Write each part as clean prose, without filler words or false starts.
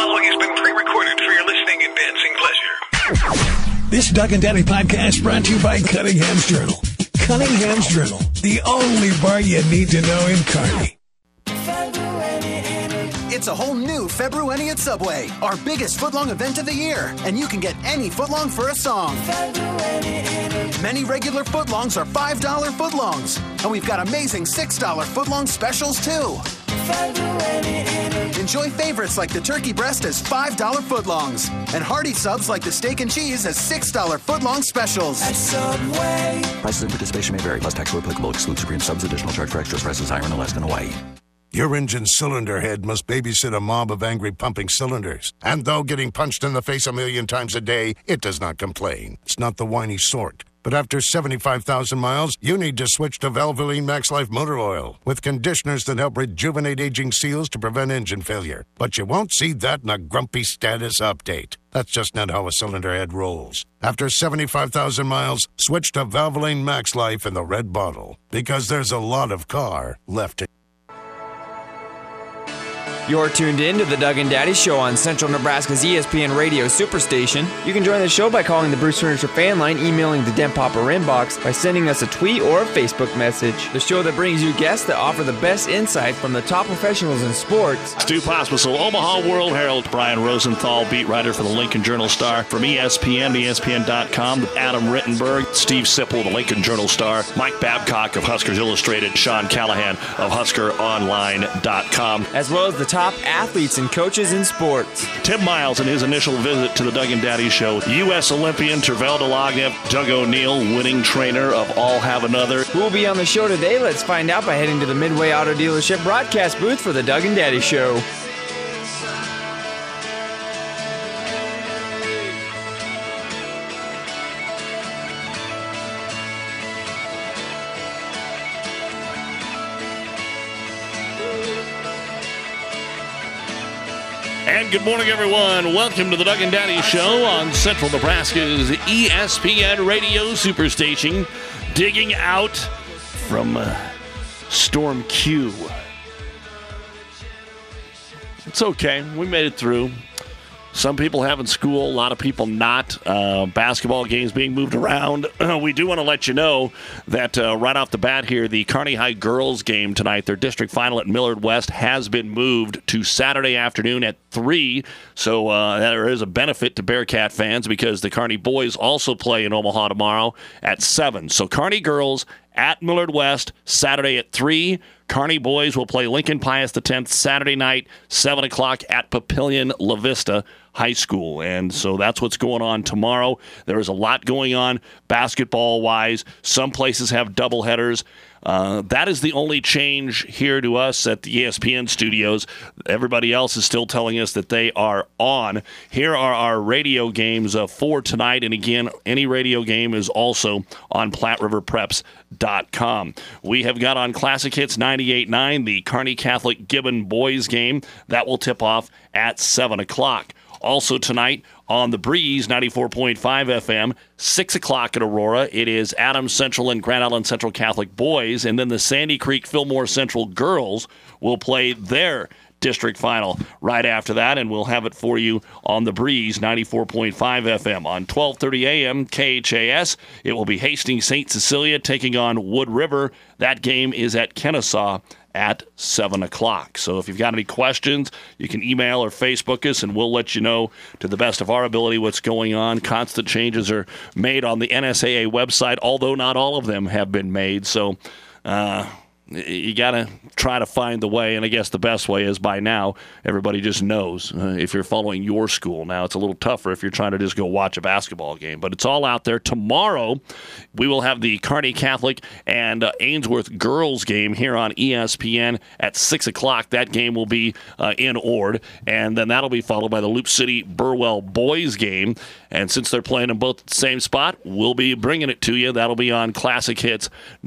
following has been pre-recorded for your listening and dancing pleasure. This Doug and Daddy podcast brought to you by Cunningham's Journal. Cunningham's Journal, the only bar you need to know in Kearney. It's a whole new February at Subway, our biggest footlong event of the year, and you can get any footlong for a song. Many regular footlongs are $5 footlongs, and we've got amazing $6 footlong specials too. Enjoy favorites like the turkey breast as $5 footlongs, and hearty subs like the steak and cheese as $6 footlong specials. At Subway. Prices and participation may vary, plus tax or applicable. Exclude Supreme Subs. Additional charge for extras. Prices higher in Alaska and Hawaii. Your engine cylinder head must babysit a mob of angry pumping cylinders. And though getting punched in the face 1,000,000 times a day, it does not complain. It's not the whiny sort. But after 75,000 miles, you need to switch to Valvoline Max Life Motor Oil with conditioners that help rejuvenate aging seals to prevent engine failure. But you won't see that in a grumpy status update. That's just not how a cylinder head rolls. After 75,000 miles, switch to Valvoline Max Life in the red bottle, because there's a lot of car left to. You're tuned in to the Doug and Daddy Show on Central Nebraska's ESPN Radio Superstation. You can join the show by calling the Bruce Furniture fan line, emailing the Den Popper inbox, by sending us a tweet or a Facebook message. The show that brings you guests that offer the best insight from the top professionals in sports. Stu Pospisil, Omaha World Herald. Brian Rosenthal, beat writer for the Lincoln Journal-Star. From ESPN, ESPN.com, Adam Rittenberg, Steve Sipple, the Lincoln Journal-Star, Mike Babcock of Huskers Illustrated, Sean Callahan of HuskerOnline.com. As well as the top athletes and coaches in sports. Tim Miles in his initial visit to the Doug and Daddy Show. U.S. Olympian Tervel Delagnev, Doug O'Neill, winning trainer of All Have Another. Who will be on the show today? Let's find out by heading to the Midway Auto Dealership broadcast booth for the Doug and Daddy Show. And good morning, everyone. Welcome to the Doug and Daddy Show on Central Nebraska's ESPN Radio Superstation, digging out from Storm Q. It's okay. We made it through. Some people having school, a lot of people not. Basketball games being moved around. We do want to let you know that right off the bat here, the Kearney High girls game tonight, their district final at Millard West, has been moved to Saturday afternoon at 3. So there is a benefit to Bearcat fans because the Kearney boys also play in Omaha tomorrow at 7. So Kearney girls at Millard West, Saturday at 3. Kearney boys will play Lincoln Pius X Saturday night, 7 o'clock at Papillion La Vista High School. And so that's what's going on tomorrow. There is a lot going on basketball-wise. Some places have doubleheaders. That is the only change here to us at the ESPN studios. Everybody else is still telling us that they are on. Here are our radio games for tonight. And again, any radio game is also on PlatteRiverPreps.com. We have got on Classic Hits 98.9, the Kearney Catholic Gibbon boys game. That will tip off at 7 o'clock. Also tonight on the Breeze, 94.5 FM, 6 o'clock at Aurora. It is Adams Central and Grand Island Central Catholic boys, and then the Sandy Creek Fillmore Central girls will play their district final right after that, and we'll have it for you on the Breeze, 94.5 FM. On 12:30 a.m. KHAS, it will be Hastings St. Cecilia taking on Wood River. That game is at Kennesaw at 7 o'clock. So if you've got any questions, you can email or Facebook us, and we'll let you know to the best of our ability what's going on. Constant changes are made on the NSAA website, although not all of them have been made. So you got to try to find the way, and I guess the best way is by now everybody just knows if you're following your school. Now it's a little tougher if you're trying to just go watch a basketball game, but it's all out there. Tomorrow we will have the Kearney Catholic and Ainsworth girls game here on ESPN at 6 o'clock. That game will be in Ord, and then that'll be followed by the Loop City Burwell boys game. And since they're playing in both at the same spot, we'll be bringing it to you. That'll be on Classic Hits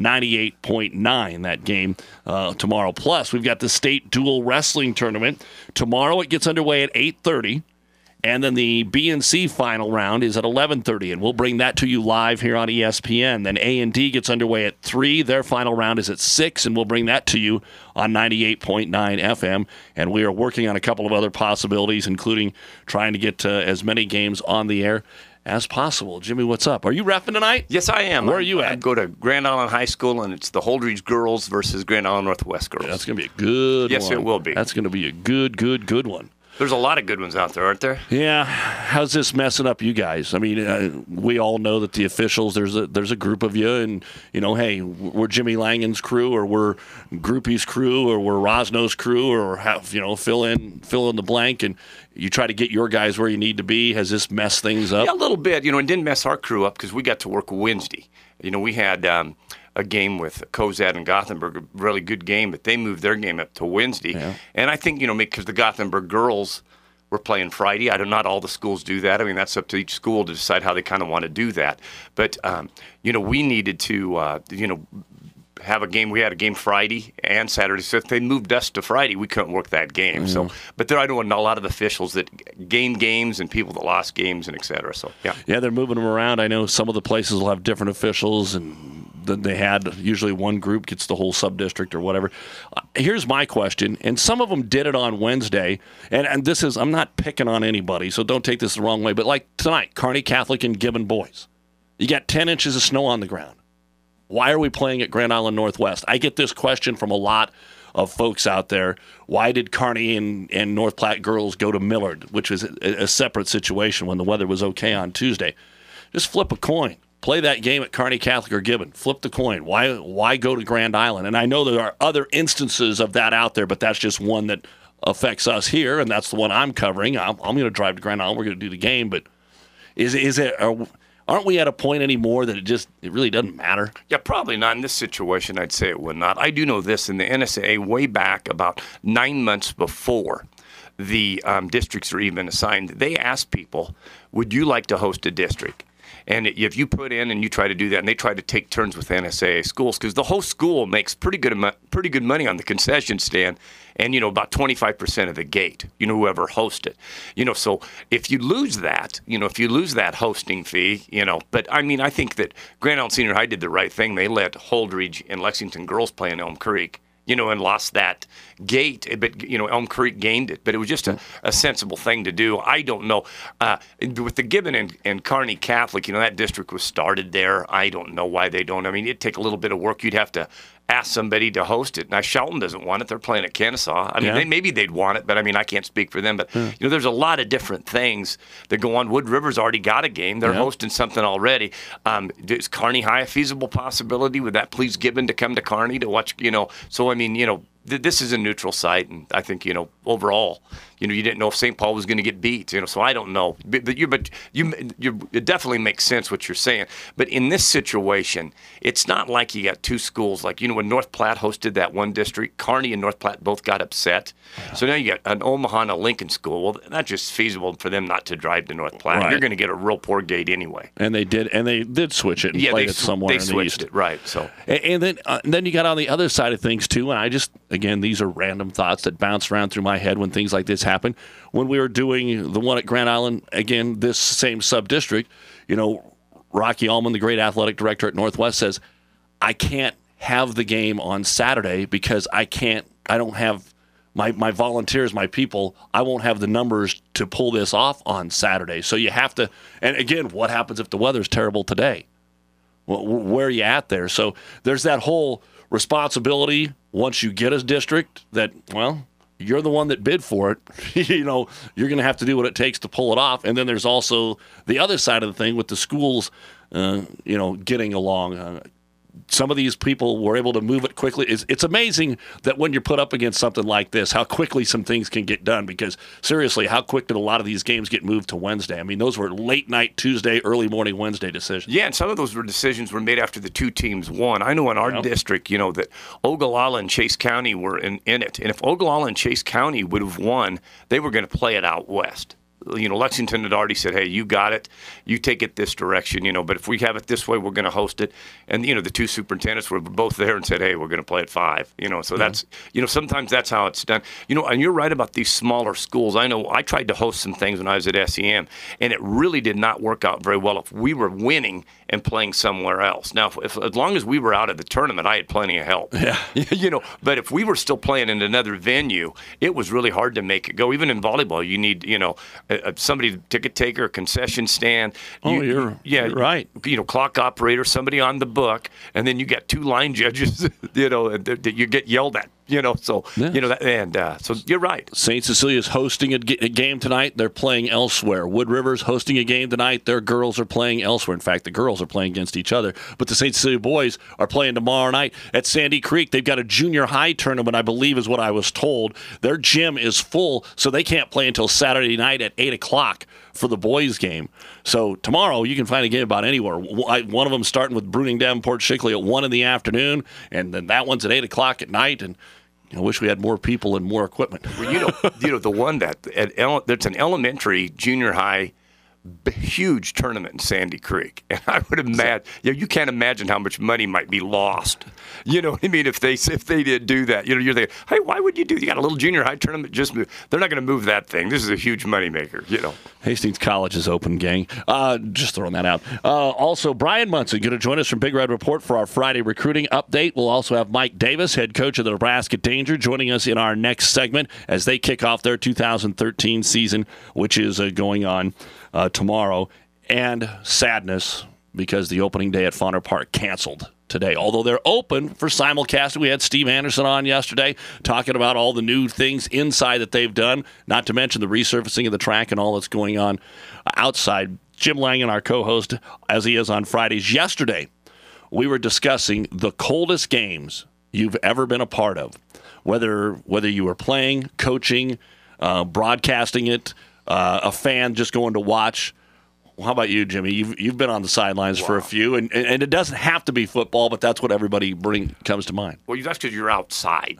98.9, that game tomorrow. Plus, we've got the state dual wrestling tournament. Tomorrow it gets underway at 8:30. And then the B and C final round is at 11:30, and we'll bring that to you live here on ESPN. Then A and D gets underway at 3. Their final round is at 6, and we'll bring that to you on 98.9 FM. And we are working on a couple of other possibilities, including trying to get as many games on the air as possible. Jimmy, what's up? Are you reffing tonight? Yes, I am. Where are you at? I go to Grand Island High School, and it's the Holdridge girls versus Grand Island Northwest girls. Yeah, that's going to be a good one. Yes, it will be. That's going to be a good one. There's a lot of good ones out there, aren't there? Yeah. How's this messing up you guys? I mean, we all know that the officials, there's a group of you, and, hey, we're Jimmy Langen's crew, or we're Groupie's crew, or we're Rosno's crew, or, fill in the blank, and you try to get your guys where you need to be. Has this messed things up? Yeah, a little bit. It didn't mess our crew up because we got to work Wednesday. We had a game with Cozad and Gothenburg, a really good game, but they moved their game up to Wednesday. Yeah. And I think, because the Gothenburg girls were playing Friday, not all the schools do that. I mean, that's up to each school to decide how they kind of want to do that. But, we needed to, have a game. We had a game Friday and Saturday. So if they moved us to Friday, we couldn't work that game. Mm-hmm. So, but there are a lot of officials that gained games and people that lost games and et cetera. So, yeah. Yeah, they're moving them around. I know some of the places will have different officials, and then they had usually one group gets the whole sub-district or whatever. Here's my question, and some of them did it on Wednesday, and this is, I'm not picking on anybody, so don't take this the wrong way, but like tonight, Kearney Catholic and Gibbon boys. You got 10 inches of snow on the ground. Why are we playing at Grand Island Northwest? I get this question from a lot of folks out there. Why did Kearney and North Platte girls go to Millard, which is a separate situation when the weather was okay on Tuesday? Just flip a coin. Play that game at Kearney Catholic or Gibbon. Flip the coin. Why go to Grand Island? And I know there are other instances of that out there, but that's just one that affects us here, and that's the one I'm covering. I'm going to drive to Grand Island. We're going to do the game, but aren't we at a point anymore that it really doesn't matter? Yeah, probably not in this situation. I'd say it would not. I do know this in the NSAA way back about 9 months before the districts are even assigned. They asked people, would you like to host a district? And if you put in and you try to do that, and they try to take turns with NSAA schools, because the host school makes pretty good money on the concession stand, and about 25% of the gate. Whoever hosts it. So if you lose that, hosting fee, But I mean, I think that Grand Island Senior High did the right thing. They let Holdridge and Lexington girls play in Elm Creek. And lost that gate. But, Elm Creek gained it. But it was just a sensible thing to do. I don't know. With the Gibbon and Kearney Catholic, that district was started there. I don't know why they don't. I mean, it'd take a little bit of work. You'd have to ask somebody to host it. Now, Shelton doesn't want it. They're playing at Kennesaw. I mean, maybe they'd want it, but I mean, I can't speak for them. But, there's a lot of different things that go on. Wood River's already got a game. They're hosting something already. Is Kearney High a feasible possibility? Would that please Gibbon to come to Kearney to watch, So, I mean, this is a neutral site, and I think, overall, you didn't know if St. Paul was going to get beat, so I don't know. But it definitely makes sense what you're saying. But in this situation, it's not like you got two schools. Like, when North Platte hosted that one district, Kearney and North Platte both got upset. So now you got an Omaha and a Lincoln school. Well, that's just feasible for them not to drive to North Platte. Right. You're going to get a real poor gate anyway. And they did switch it and played it somewhere in the east. They switched it, right. So. And then you got on the other side of things, too, and again, these are random thoughts that bounce around through my head when things like this happen. When we were doing the one at Grand Island, again, this same sub-district, Rocky Allman, the great athletic director at Northwest, says, I can't have the game on Saturday because I don't have my volunteers, my people, I won't have the numbers to pull this off on Saturday. So you have to, and again, what happens if the weather's terrible today? Well, where are you at there? So there's that whole responsibility once you get a district that, well, you're the one that bid for it. You're going to have to do what it takes to pull it off. And then there's also the other side of the thing with the schools, getting along. Some of these people were able to move it quickly. It's amazing that when you're put up against something like this, how quickly some things can get done. Because seriously, how quick did a lot of these games get moved to Wednesday? I mean, those were late night Tuesday, early morning Wednesday decisions. Yeah, and some of those decisions were made after the two teams won. I know in our district, that Ogallala and Chase County were in it. And if Ogallala and Chase County would have won, they were going to play it out west. Lexington had already said, hey, you got it. You take it this direction, but if we have it this way, we're going to host it. And, the two superintendents were both there and said, hey, we're going to play at 5. So that's, sometimes that's how it's done. And you're right about these smaller schools. I know I tried to host some things when I was at SEM, and it really did not work out very well if we were winning and playing somewhere else. Now, as long as we were out of the tournament, I had plenty of help. Yeah. But if we were still playing in another venue, it was really hard to make it go. Even in volleyball, you need, somebody, ticket taker, concession stand. You're right. Clock operator, somebody on the book, and then you got 2 line judges, that you get yelled at. So you're right. St. Cecilia's hosting a game tonight. They're playing elsewhere. Wood River's hosting a game tonight. Their girls are playing elsewhere. In fact, the girls are playing against each other. But the St. Cecilia boys are playing tomorrow night at Sandy Creek. They've got a junior high tournament, I believe is what I was told. Their gym is full, so they can't play until Saturday night at 8 o'clock for the boys' game. So tomorrow you can find a game about anywhere. One of them starting with Bruning Davenport Shickley at 1 in the afternoon, and then that one's at 8 o'clock at night. And I wish we had more people and more equipment. Well, the one that's an elementary, junior high, huge tournament in Sandy Creek, and I would imagine, you can't imagine how much money might be lost. You know what I mean? If they did do that, you're thinking, hey, why would you do? You got a little junior high tournament, just move. They're not going to move that thing. This is a huge moneymaker. Hastings College is open, gang. Just throwing that out. Also, Brian Munson going to join us from Big Red Report for our Friday recruiting update. We'll also have Mike Davis, head coach of the Nebraska Danger, joining us in our next segment as they kick off their 2013 season, which is going on tomorrow. And sadness because the opening day at Fauner Park canceled today. Although they're open for simulcasting. We had Steve Anderson on yesterday talking about all the new things inside that they've done, not to mention the resurfacing of the track and all that's going on outside. Jim Langen, our co-host, as he is on Fridays. Yesterday, we were discussing the coldest games you've ever been a part of, whether you were playing, coaching, broadcasting it, a fan just going to watch. Well, how about you, Jimmy? You've been on the sidelines for a few, and it doesn't have to be football, but that's what everybody comes to mind. Well, that's because you're outside,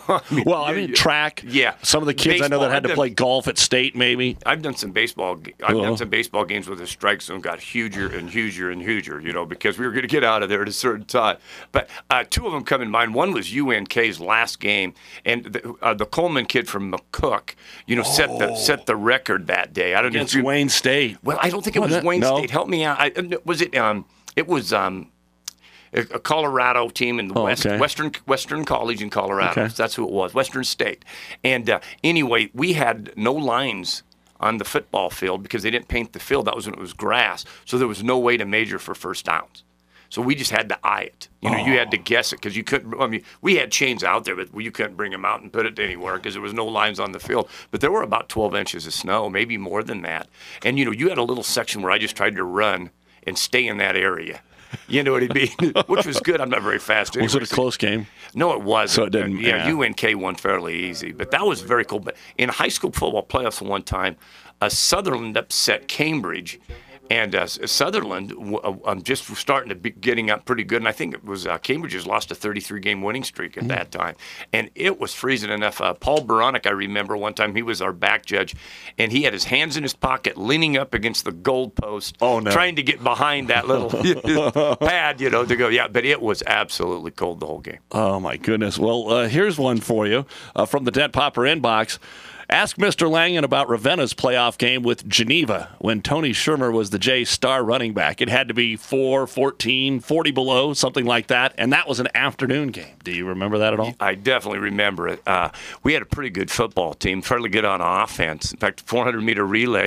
track. Yeah, some of the kids baseball, I know that had to play golf at State, maybe. I've done some baseball. I've done some baseball games where the strike zone got huger and huger and huger. Because we were going to get out of there at a certain time. But 2 of them come in mind. One was UNK's last game, and the Coleman kid from McCook, set the record that day. I don't know against Wayne State. Well, I don't think it was Wayne State. Help me out. Was it? It was a Colorado team in the Western College in Colorado. Okay. That's who it was. Western State. And anyway, we had no lines on the football field because they didn't paint the field. That was when it was grass. So there was no way to measure for first downs. So we just had to eye it. You had to guess it because you couldn't. I mean, we had chains out there, but you couldn't bring them out and put it anywhere because there was no lines on the field. But there were about 12 inches of snow, maybe more than that. And you had a little section where I just tried to run and stay in that area. You know what I mean? Which was good. I'm not very fast anyway. Was it a close game? No, it wasn't. So it didn't. Yeah, UNK won fairly easy, but that was very cool. But in high school football playoffs one time, Sutherland upset Cambridge. And Sutherland just starting to be getting up pretty good. And I think it was Cambridge has lost a 33-game winning streak at that time. And it was freezing enough. Paul Baronic, I remember one time, he was our back judge. And he had his hands in his pocket, leaning up against the goalpost, trying to get behind that little pad, to go. Yeah, but it was absolutely cold the whole game. Oh, my goodness. Well, here's one for you from the Dent Popper inbox. Ask Mr. Langen about Ravenna's playoff game with Geneva when Tony Shermer was the Jay's star running back. It had to be 4, 14, 40 below, something like that, and that was an afternoon game. Do you remember that at all? I definitely remember it. We had a pretty good football team, fairly good on offense. In fact, 400-meter relay.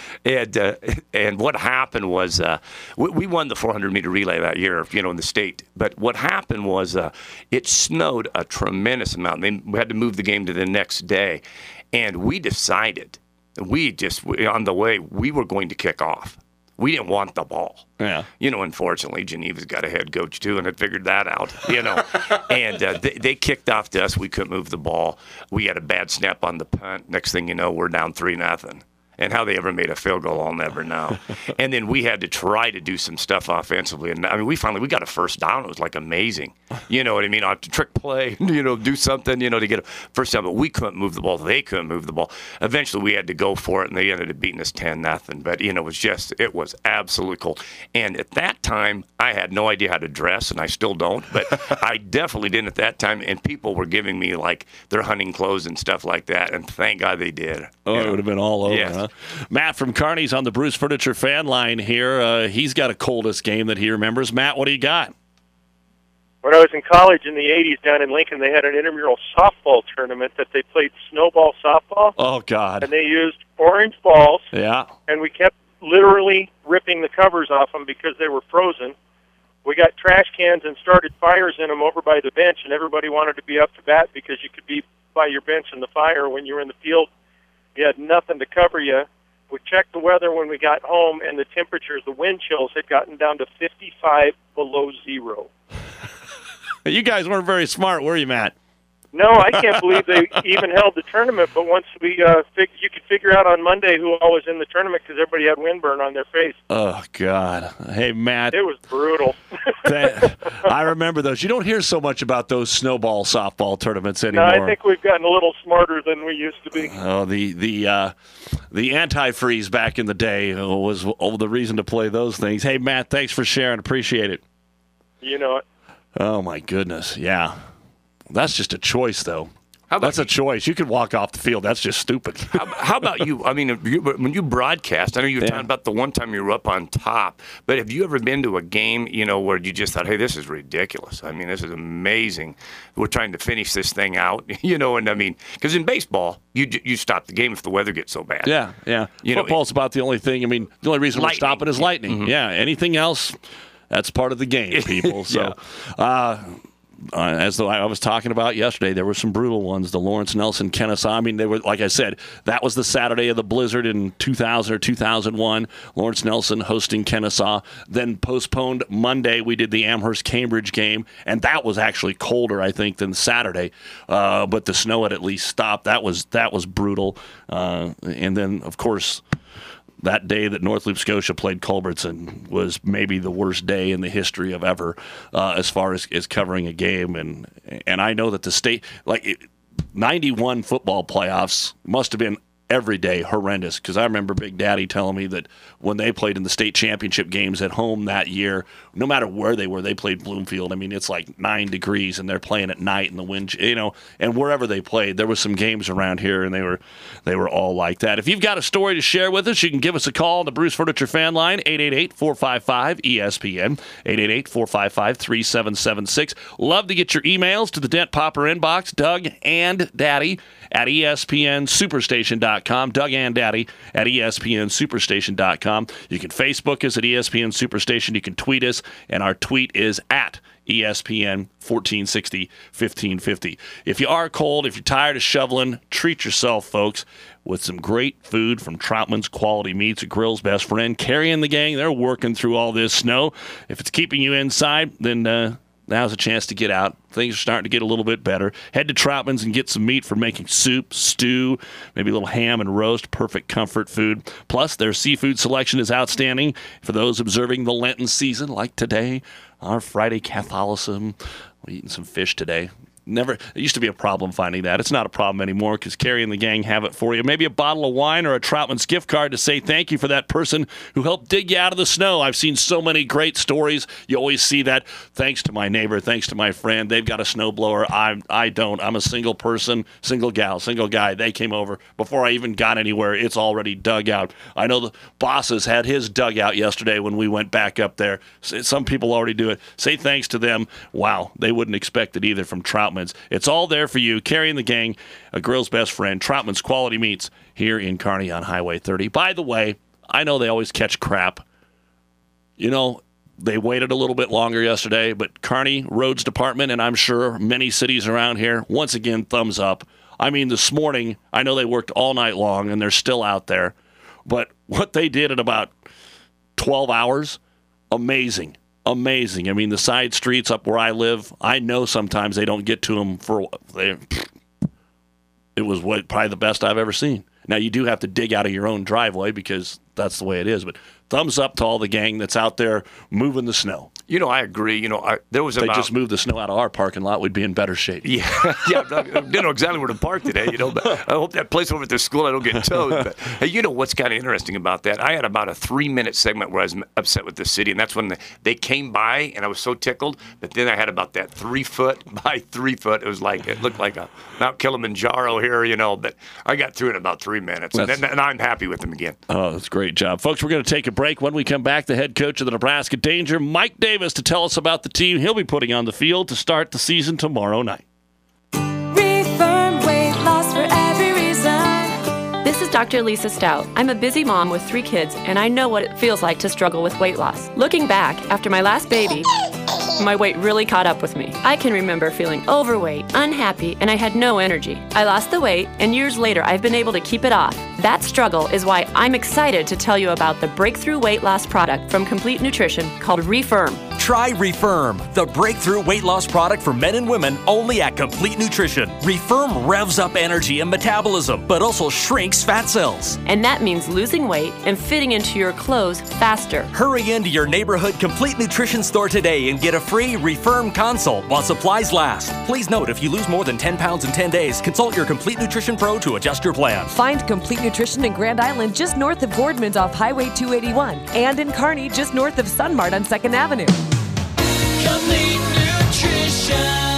And what happened was we won the 400-meter relay that year, in the state. But what happened was it snowed a tremendous amount. They had to move the game to the next day. And we decided, on the way, we were going to kick off. We didn't want the ball. Yeah. Unfortunately, Geneva's got a head coach, too, and had figured that out, And they kicked off to us. We couldn't move the ball. We had a bad snap on the punt. Next thing you know, we're down 3-0. And how they ever made a field goal, I'll never know. And then we had to try to do some stuff offensively. And I mean, we got a first down. It was like amazing. You know what I mean? On trick play, do something, to get a first down. But we couldn't move the ball. They couldn't move the ball. Eventually, we had to go for it, and they ended up beating us 10-0. But, it was absolutely cold. And at that time, I had no idea how to dress, and I still don't. But I definitely didn't at that time. And people were giving me, like, their hunting clothes and stuff like that. And thank God they did. Oh, it would have been all over, Yes. huh? Matt from Kearney's on the Bruce Furniture fan line here. He's got a coldest game that he remembers. Matt, what do you got? When I was in college in the 80s down in Lincoln, they had an intramural softball tournament that they played snowball softball. Oh, God. And they used orange balls. Yeah. And we kept literally ripping the covers off them because they were frozen. We got trash cans and started fires in them over by the bench, and everybody wanted to be up to bat because you could be by your bench in the fire when you were in the field. You had nothing to cover you. We checked the weather when we got home, and the temperatures, the wind chills, had gotten down to 55 below zero. You guys weren't very smart, were you, Matt? No, I can't believe they even held the tournament. But once we, you could figure out on Monday who all was in the tournament because everybody had windburn on their face. Oh, God. Hey, Matt. It was brutal. I remember those. You don't hear so much about those snowball softball tournaments anymore. No, I think we've gotten a little smarter than we used to be. Oh, the antifreeze back in the day was the reason to play those things. Hey, Matt, thanks for sharing. Appreciate it. You know it. Oh, my goodness. Yeah. That's just a choice, though. That's a choice. You could walk off the field. That's just stupid. How about you? I mean, when you broadcast, I know you were talking about the one time you were up on top, but have you ever been to a game, where you just thought, hey, this is ridiculous. I mean, this is amazing. We're trying to finish this thing out, and I mean, because in baseball, you stop the game if the weather gets so bad. Yeah. Football's about the only thing. I mean, the only reason we're stopping is lightning. Mm-hmm. Yeah. Anything else, that's part of the game, people. So, as I was talking about yesterday, there were some brutal ones. The Lawrence Nelson Kennesaw. I mean, they were, like I said, that was the Saturday of the blizzard in 2000 or 2001. Lawrence Nelson hosting Kennesaw. Then postponed Monday, we did the Amherst Cambridge game, and that was actually colder, I think, than Saturday. But the snow had at least stopped. That was brutal. And then, of course, that day that North Loop Scotia played Culbertson was maybe the worst day in the history of ever as far as covering a game. And I know that the state, 91 football playoffs must have been every day horrendous, because I remember Big Daddy telling me that when they played in the state championship games at home that year, no matter where they were, they played Bloomfield. I mean, it's like 9 degrees, and they're playing at night in the wind, and wherever they played, there were some games around here, and they were all like that. If you've got a story to share with us, you can give us a call on the Bruce Furniture fan line, 888-455-ESPN, 888-455-3776. Love to get your emails to the Dent Popper inbox, Doug and Daddy at ESPNSuperstation.com. Doug and Daddy at ESPNSuperstation.com. You can Facebook us at ESPN Superstation. You can tweet us, and our tweet is at ESPN 1460 1550. If you are cold, if you're tired of shoveling, treat yourself, folks, with some great food from Troutman's Quality Meats, a grill's best friend. Carrie and the gang, they're working through all this snow. If it's keeping you inside, then now's a chance to get out. Things are starting to get a little bit better. Head to Troutman's and get some meat for making soup, stew, maybe a little ham and roast. Perfect comfort food. Plus, their seafood selection is outstanding for those observing the Lenten season, like today, our Friday Catholicism. We're eating some fish today. It used to be a problem finding that. It's not a problem anymore because Carrie and the gang have it for you. Maybe a bottle of wine or a Troutman's gift card to say thank you for that person who helped dig you out of the snow. I've seen so many great stories. You always see that. Thanks to my neighbor, thanks to my friend. They've got a snowblower. I don't. I'm a single person, single gal, single guy. They came over. Before I even got anywhere, it's already dug out. I know the bosses had his dugout yesterday when we went back up there. Some people already do it. Say thanks to them. Wow, they wouldn't expect it either from Troutman's. It's all there for you. Carrie and the gang, a grill's best friend, Troutman's Quality Meats here in Kearney on Highway 30. By the way, I know they always catch crap. They waited a little bit longer yesterday, but Kearney Roads Department, and I'm sure many cities around here, once again, thumbs up. I mean, this morning, I know they worked all night long, and they're still out there. But what they did in about 12 hours, amazing. Amazing. I mean, the side streets up where I live, I know sometimes they don't get to them it was probably the best I've ever seen. Now, you do have to dig out of your own driveway because that's the way it is. But thumbs up to all the gang that's out there moving the snow. I agree. There was if they just moved the snow out of our parking lot, we'd be in better shape. Yeah, I didn't know exactly where to park today. But I hope that place over at the school I don't get towed. But hey, what's kind of interesting about that? I had about a 3-minute segment where I was upset with the city, and that's when they came by, and I was so tickled. But then I had about that 3 foot by 3 foot. It looked like a Mount Kilimanjaro here, But I got through it in about 3 minutes, and I'm happy with them again. Oh, that's a great job, folks. We're going to take a break. When we come back, the head coach of the Nebraska Danger, Mike Davis, to tell us about the team he'll be putting on the field to start the season tomorrow night. Refirm, weight loss for every reason. This is Dr. Lisa Stout. I'm a busy mom with 3 kids, and I know what it feels like to struggle with weight loss. Looking back, after my last baby, my weight really caught up with me. I can remember feeling overweight, unhappy, and I had no energy. I lost the weight, and years later, I've been able to keep it off. That struggle is why I'm excited to tell you about the breakthrough weight loss product from Complete Nutrition called Refirm. Try Refirm, the breakthrough weight loss product for men and women only at Complete Nutrition. Refirm revs up energy and metabolism, but also shrinks fat cells. And that means losing weight and fitting into your clothes faster. Hurry into your neighborhood Complete Nutrition store today and get a free Refirm consult while supplies last. Please note, if you lose more than 10 pounds in 10 days, consult your Complete Nutrition Pro to adjust your plan. Find Complete Nutrition in Grand Island just north of Boardman's off Highway 281 and in Kearney just north of Sunmart on 2nd Avenue. Complete Nutrition.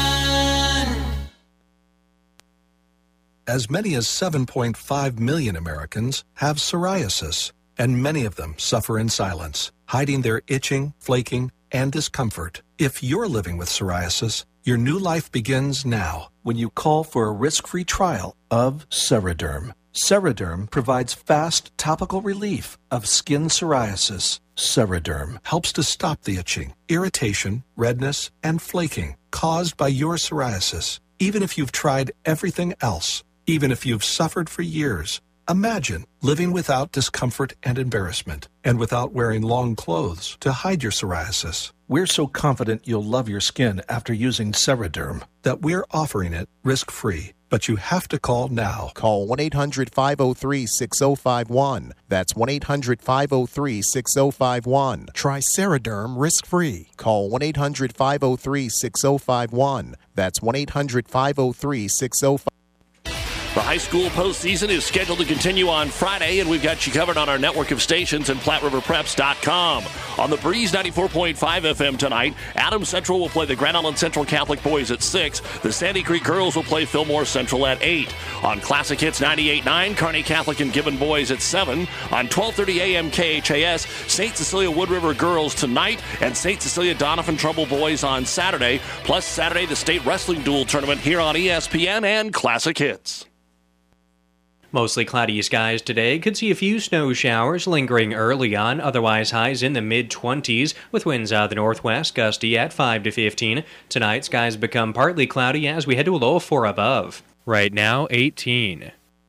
As many as 7.5 million Americans have psoriasis, and many of them suffer in silence, hiding their itching, flaking, and discomfort. If you're living with psoriasis, your new life begins now when you call for a risk-free trial of Ceraderm. Ceraderm provides fast topical relief of skin psoriasis. Ceraderm helps to stop the itching, irritation, redness, and flaking caused by your psoriasis. Even if you've tried everything else, even if you've suffered for years, imagine living without discomfort and embarrassment, and without wearing long clothes to hide your psoriasis. We're so confident you'll love your skin after using Ceraderm that we're offering it risk-free. But you have to call now. Call 1-800-503-6051. That's 1-800-503-6051. Try Ceraderm risk-free. Call 1-800-503-6051. That's 1-800-503-6051. The high school postseason is scheduled to continue on Friday, and we've got you covered on our network of stations and PlatteRiverPreps.com. On the Breeze 94.5 FM tonight, Adams Central will play the Grand Island Central Catholic boys at 6. The Sandy Creek girls will play Fillmore Central at 8. On Classic Hits 98.9, Kearney Catholic and Gibbon boys at 7. On 12:30 a.m. KHAS, St. Cecilia Wood River girls tonight, and St. Cecilia Donovan Trumbull boys on Saturday. Plus Saturday, the state wrestling dual tournament here on ESPN and Classic Hits. Mostly cloudy skies today. Could see a few snow showers lingering early on. Otherwise, highs in the mid-20s with winds out of the northwest, gusty at 5 to 15. Tonight, skies become partly cloudy as we head to a low of 4 above. Right now, 18.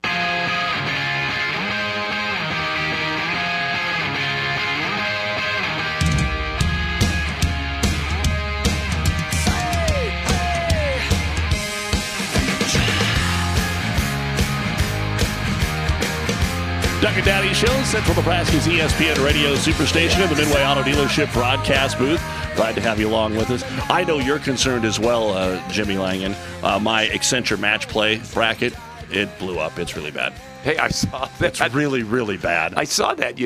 Doug and Daddy Show, Central Nebraska's ESPN radio superstation in the Midway Auto Dealership broadcast booth. Glad to have you along with us. I know you're concerned as well, Jimmy Langen. My Accenture match play bracket, it blew up. It's really bad. Hey, I saw that. It's really, really bad. I saw that,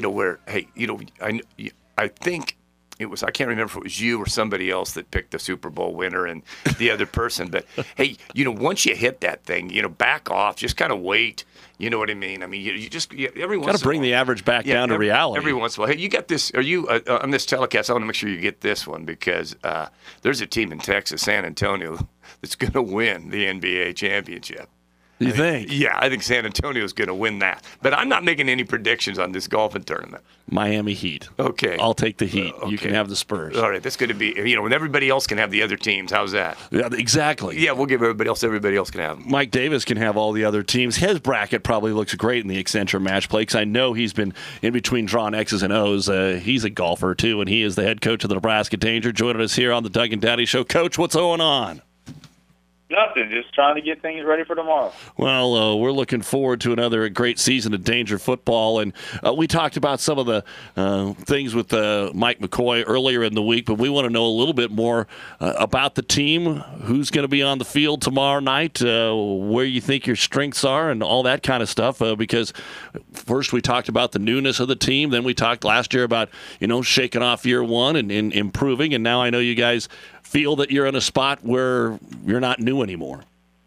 I think it was, I can't remember if it was you or somebody else that picked the Super Bowl winner and the other person. But, hey, once you hit that thing, back off. Just kind of wait. You know what I mean? I mean, you just every once. Got to bring the average back down to reality. Every once in a while, hey, you got this? Are you on this telecast? I want to make sure you get this one because there's a team in Texas, San Antonio, that's going to win the NBA championship. You think? Yeah, I think San Antonio's going to win that. But I'm not making any predictions on this golfing tournament. Miami Heat. Okay. I'll take the Heat. Okay. You can have the Spurs. All right, that's going to be, when everybody else can have the other teams. How's that? Yeah, exactly. Yeah, we'll give everybody else can have them. Mike Davis can have all the other teams. His bracket probably looks great in the Accenture match play because I know he's been in between drawing X's and O's. He's a golfer, too, and he is the head coach of the Nebraska Danger. Joining us here on the Doug and Daddy Show. Coach, what's going on? Nothing, just trying to get things ready for tomorrow. Well, we're looking forward to another great season of Danger football, and we talked about some of the things with Mike McCoy earlier in the week, but we want to know a little bit more about the team, who's going to be on the field tomorrow night, where you think your strengths are, and all that kind of stuff, because first we talked about the newness of the team, then we talked last year about, shaking off year one and improving, and now I know you guys feel that you're in a spot where you're not new anymore.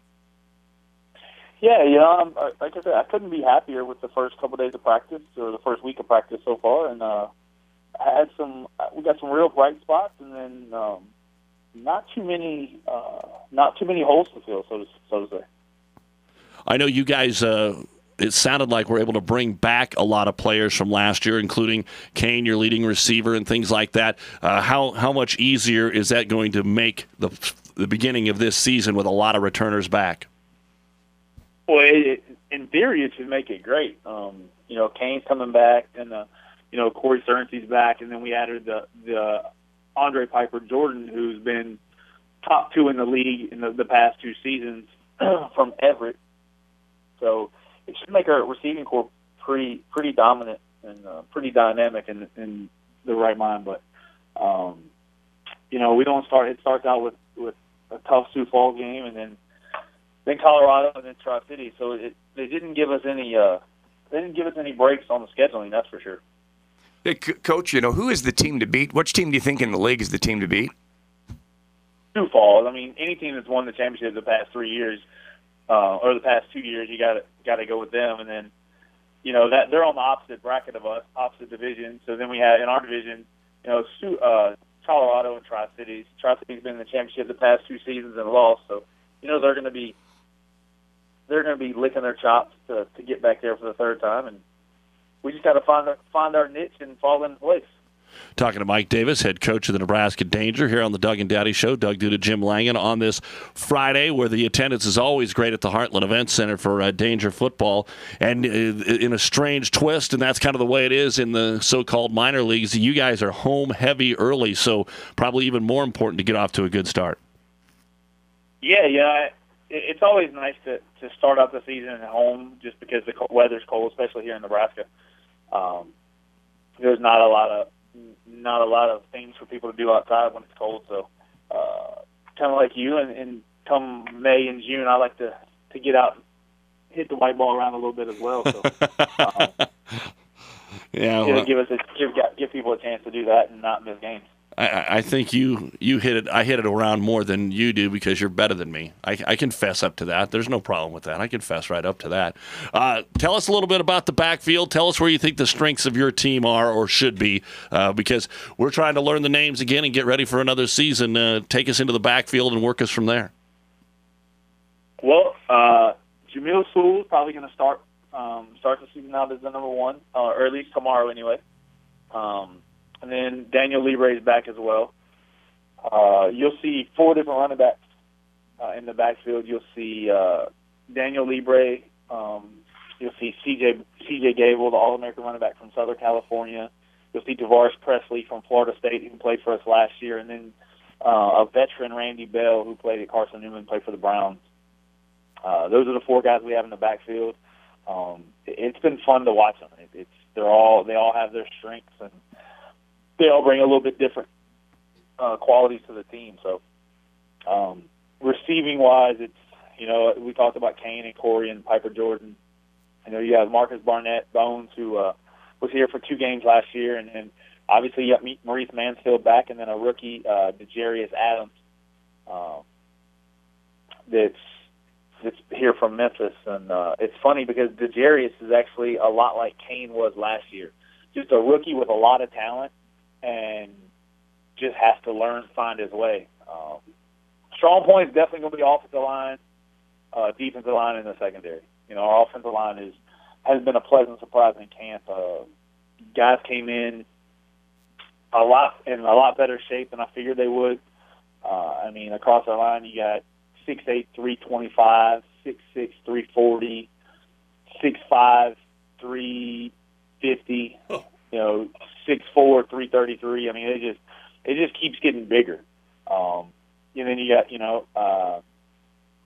Yeah, like I said, I couldn't be happier with the first couple of days of practice, or the first week of practice so far, and we got some real bright spots, and then not too many holes to fill, so to say. I know you guys. It sounded like we're able to bring back a lot of players from last year, including Kane, your leading receiver, and things like that. How much easier is that going to make the beginning of this season with a lot of returners back? Well, in theory, it should make it great. Kane's coming back, and Corey Cerency's back, and then we added the Andre Piper Jordan, who's been top 2 in the league in the past 2 seasons from Everett. So it should make our receiving corps pretty dominant and pretty dynamic in the right mind. But we don't start. It starts out with a tough Sioux Falls game, and then Colorado, and then Tri-City. So they didn't give us any breaks on the scheduling. That's for sure. Hey, Coach, who is the team to beat? Which team do you think in the league is the team to beat? Sioux Falls. I mean, any team that's won the championship the past 3 years. Or the past 2 years, you got to go with them, and then that they're on the opposite bracket of us, opposite division. So then we have in our division, Colorado and Tri-Cities. Tri-Cities been in the championship the past 2 seasons and lost, so they're going to be licking their chops to get back there for the third time, and we just got to find our niche and fall into place. Talking to Mike Davis, head coach of the Nebraska Danger, here on the Doug and Daddy Show. Doug Duda, Jim Langen on this Friday, where the attendance is always great at the Heartland Event Center for Danger football. And in a strange twist, and that's kind of the way it is in the so-called minor leagues, you guys are home heavy early, so probably even more important to get off to a good start. Yeah. It's always nice to start out the season at home, just because the weather's cold, especially here in Nebraska. There's not a lot of things for people to do outside when it's cold. So, kind of like you, and come May and June, I like to get out and hit the white ball around a little bit as well. So, give people a chance to do that and not miss games. I think you hit it. I hit it around more than you do because you're better than me. I confess up to that. There's no problem with that. I confess right up to that. Tell us a little bit about the backfield. Tell us where you think the strengths of your team are or should be, because we're trying to learn the names again and get ready for another season. Take us into the backfield and work us from there. Well, Jamil Sewell is probably going to start the season out as the number 1, or at least tomorrow anyway. And then Daniel Libre is back as well. You'll see 4 different running backs in the backfield. You'll see Daniel Libre. You'll see CJ Gable, the All-American running back from Southern California. You'll see Tavares Presley from Florida State, who played for us last year. And then a veteran, Randy Bell, who played at Carson Newman, played for the Browns. Those are the 4 guys we have in the backfield. It's been fun to watch them. They all have their strengths, and they all bring a little bit different qualities to the team. So, receiving-wise, it's, we talked about Kane and Corey and Piper Jordan. You have Marcus Barnett, Bones, who was here for 2 games last year, and obviously you have Maurice Mansfield back, and then a rookie, D'Jarius Adams, that's here from Memphis. And it's funny because D'Jarius is actually a lot like Kane was last year. Just a rookie with a lot of talent, and just has to find his way. Strong point is definitely going to be offensive line, defensive line, and the secondary. Our offensive line has been a pleasant surprise in camp. Guys came in a lot better shape than I figured they would. Across our line, you got 6'8", 325, 6'6", 340, 6'5", 350. 6'4", 333. It just keeps getting bigger. And then you got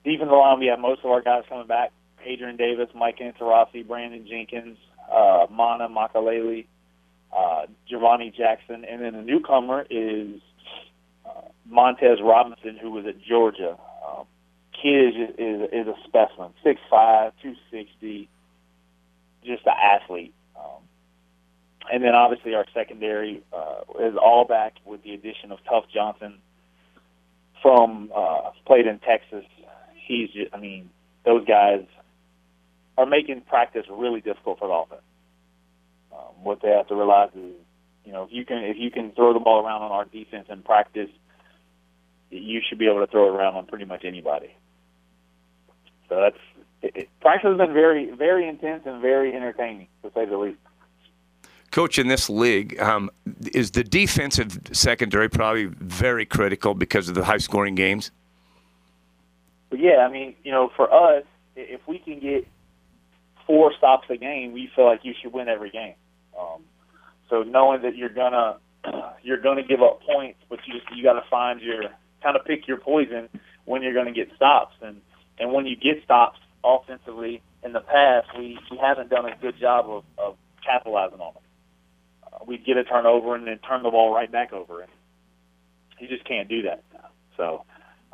Defensive line, we have most of our guys coming back. Adrian Davis, Mike Antarasi, Brandon Jenkins, Mana Makalele, Giovanni Jackson, and then the newcomer is Montez Robinson, who was at Georgia. Kid is a specimen, 6'5", 260, just an athlete. And then obviously our secondary is all back with the addition of Tuff Johnson from played in Texas. He's just, those guys are making practice really difficult for the offense. What they have to realize is, if you can throw the ball around on our defense in practice, you should be able to throw it around on pretty much anybody. So practice has been very, very intense and very entertaining, to say the least. Coach, in this league, is the defensive secondary probably very critical because of the high-scoring games? But yeah, for us, if we can get 4 stops a game, we feel like you should win every game. So knowing that you're gonna give up points, but you got to pick your poison when you're going to get stops, and when you get stops offensively in the past, we haven't done a good job of capitalizing on them. We'd get a turnover and then turn the ball right back over, and you just can't do that. So,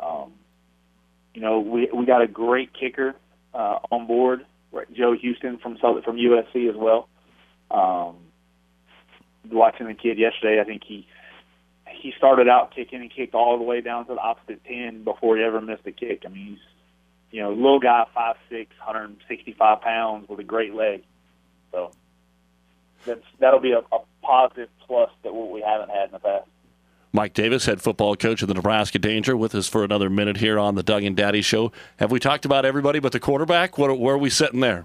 we got a great kicker on board, Joe Houston from USC as well. Watching the kid yesterday, I think he started out kicking and kicked all the way down to the opposite 10 before he ever missed a kick. He's little guy, 5'6", 165 pounds with a great leg. So that'll be a positive plus that we haven't had in the past. Mike Davis, head football coach of the Nebraska Danger, with us for another minute here on the Doug and Daddy Show. Have we talked about everybody but the quarterback? Where are we sitting there?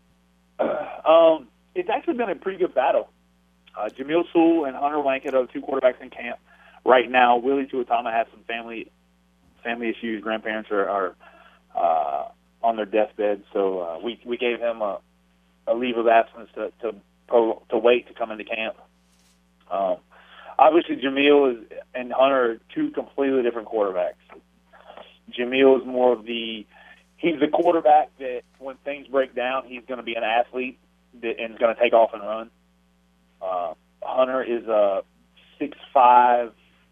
It's actually been a pretty good battle. Jamil Sewell and Hunter Lankett are the 2 quarterbacks in camp right now. Willie Tuatama has some family issues. Grandparents are on their deathbed, so we gave him a leave of absence to wait to come into camp. Obviously, Jamil and Hunter are 2 completely different quarterbacks. Jamil is more of he's the quarterback that when things break down, he's going to be an athlete and is going to take off and run. Hunter is a 6'5"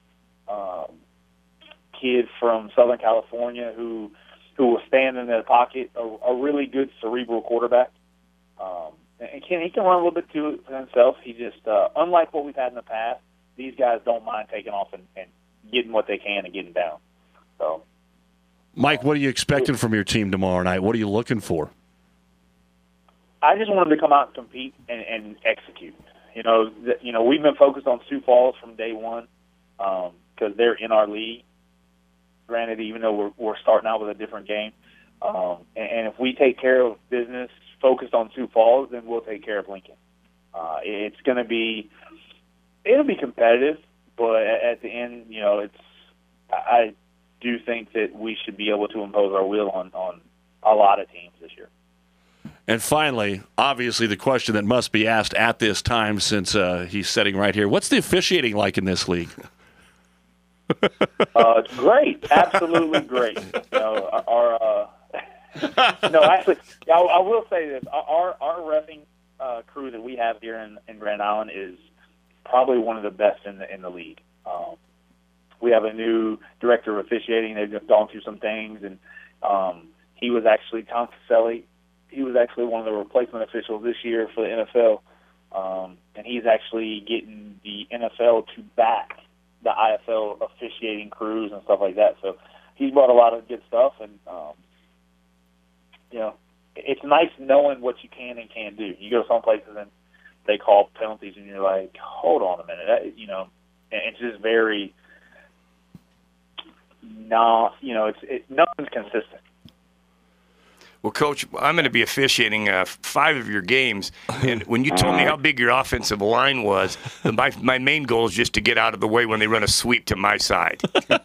kid from Southern California who will stand in the pocket, a really good cerebral quarterback. And he can run a little bit to himself. He just, unlike what we've had in the past, these guys don't mind taking off and getting what they can and getting down. So, Mike, what are you expecting from your team tomorrow night? What are you looking for? I just want them to come out and compete and execute. We've been focused on Sioux Falls from day one because they're in our league. Granted, even though we're starting out with a different game. And if we take care of business focused on Sioux Falls, then we'll take care of Lincoln. It'll be competitive, but at the end, I do think that we should be able to impose our will on a lot of teams this year. And finally, obviously the question that must be asked at this time, since he's sitting right here, what's the officiating like in this league? It's great, absolutely great. Actually, I will say this: our reffing crew that we have here in Grand Island is probably one of the best in the league. We have a new director of officiating. They've gone through some things, and he was actually Tom Caselli. He was actually one of the replacement officials this year for the NFL, and he's actually getting the NFL to back the IFL officiating crews and stuff like that. So he's brought a lot of good stuff, and it's nice knowing what you can and can't do. You go some places and they call penalties, and you're like, hold on a minute, it's just very nothing's consistent. Well, Coach, I'm going to be officiating 5 of your games, and when you told me how big your offensive line was, my main goal is just to get out of the way when they run a sweep to my side.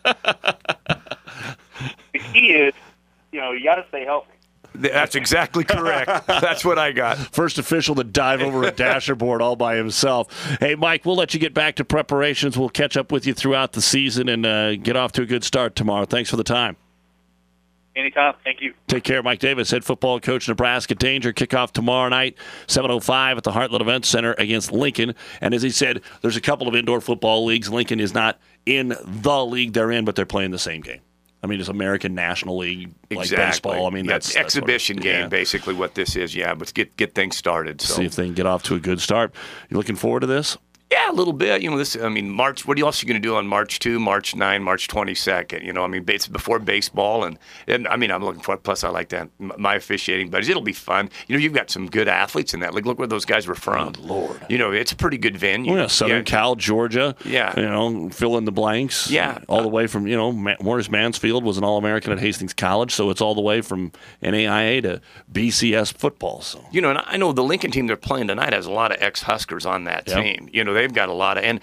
The key is, you got to stay healthy. That's exactly correct. That's what I got. First official to dive over a dasher board all by himself. Hey, Mike, we'll let you get back to preparations. We'll catch up with you throughout the season and get off to a good start tomorrow. Thanks for the time. Anytime. Thank you. Take care, Mike Davis, head football coach, Nebraska Danger. Kickoff tomorrow night, 7:05 at the Heartland Event Center against Lincoln. And as he said, there's a couple of indoor football leagues. Lincoln is not in the league they're in, but they're playing the same game. I mean, it's American National League, like baseball. I mean, that's exhibition game, basically what this is. Yeah, but get things started. So. See if they can get off to a good start. You looking forward to this? Yeah, a little bit. March. What else are you going to do on March 2, March 9, March 22nd? It's before baseball, and I'm looking for it. Plus, I like that my officiating buddies. It'll be fun. You've got some good athletes in that league. Look where those guys were from. Good Lord. It's a pretty good venue. Yeah, Southern Cal, Georgia. Yeah. Fill in the blanks. Yeah. All the way from Morris Mansfield was an All-American at Hastings College, so it's all the way from NAIA to BCS football. So and I know the Lincoln team they're playing tonight has a lot of ex-Huskers on that team. They've got a lot of, and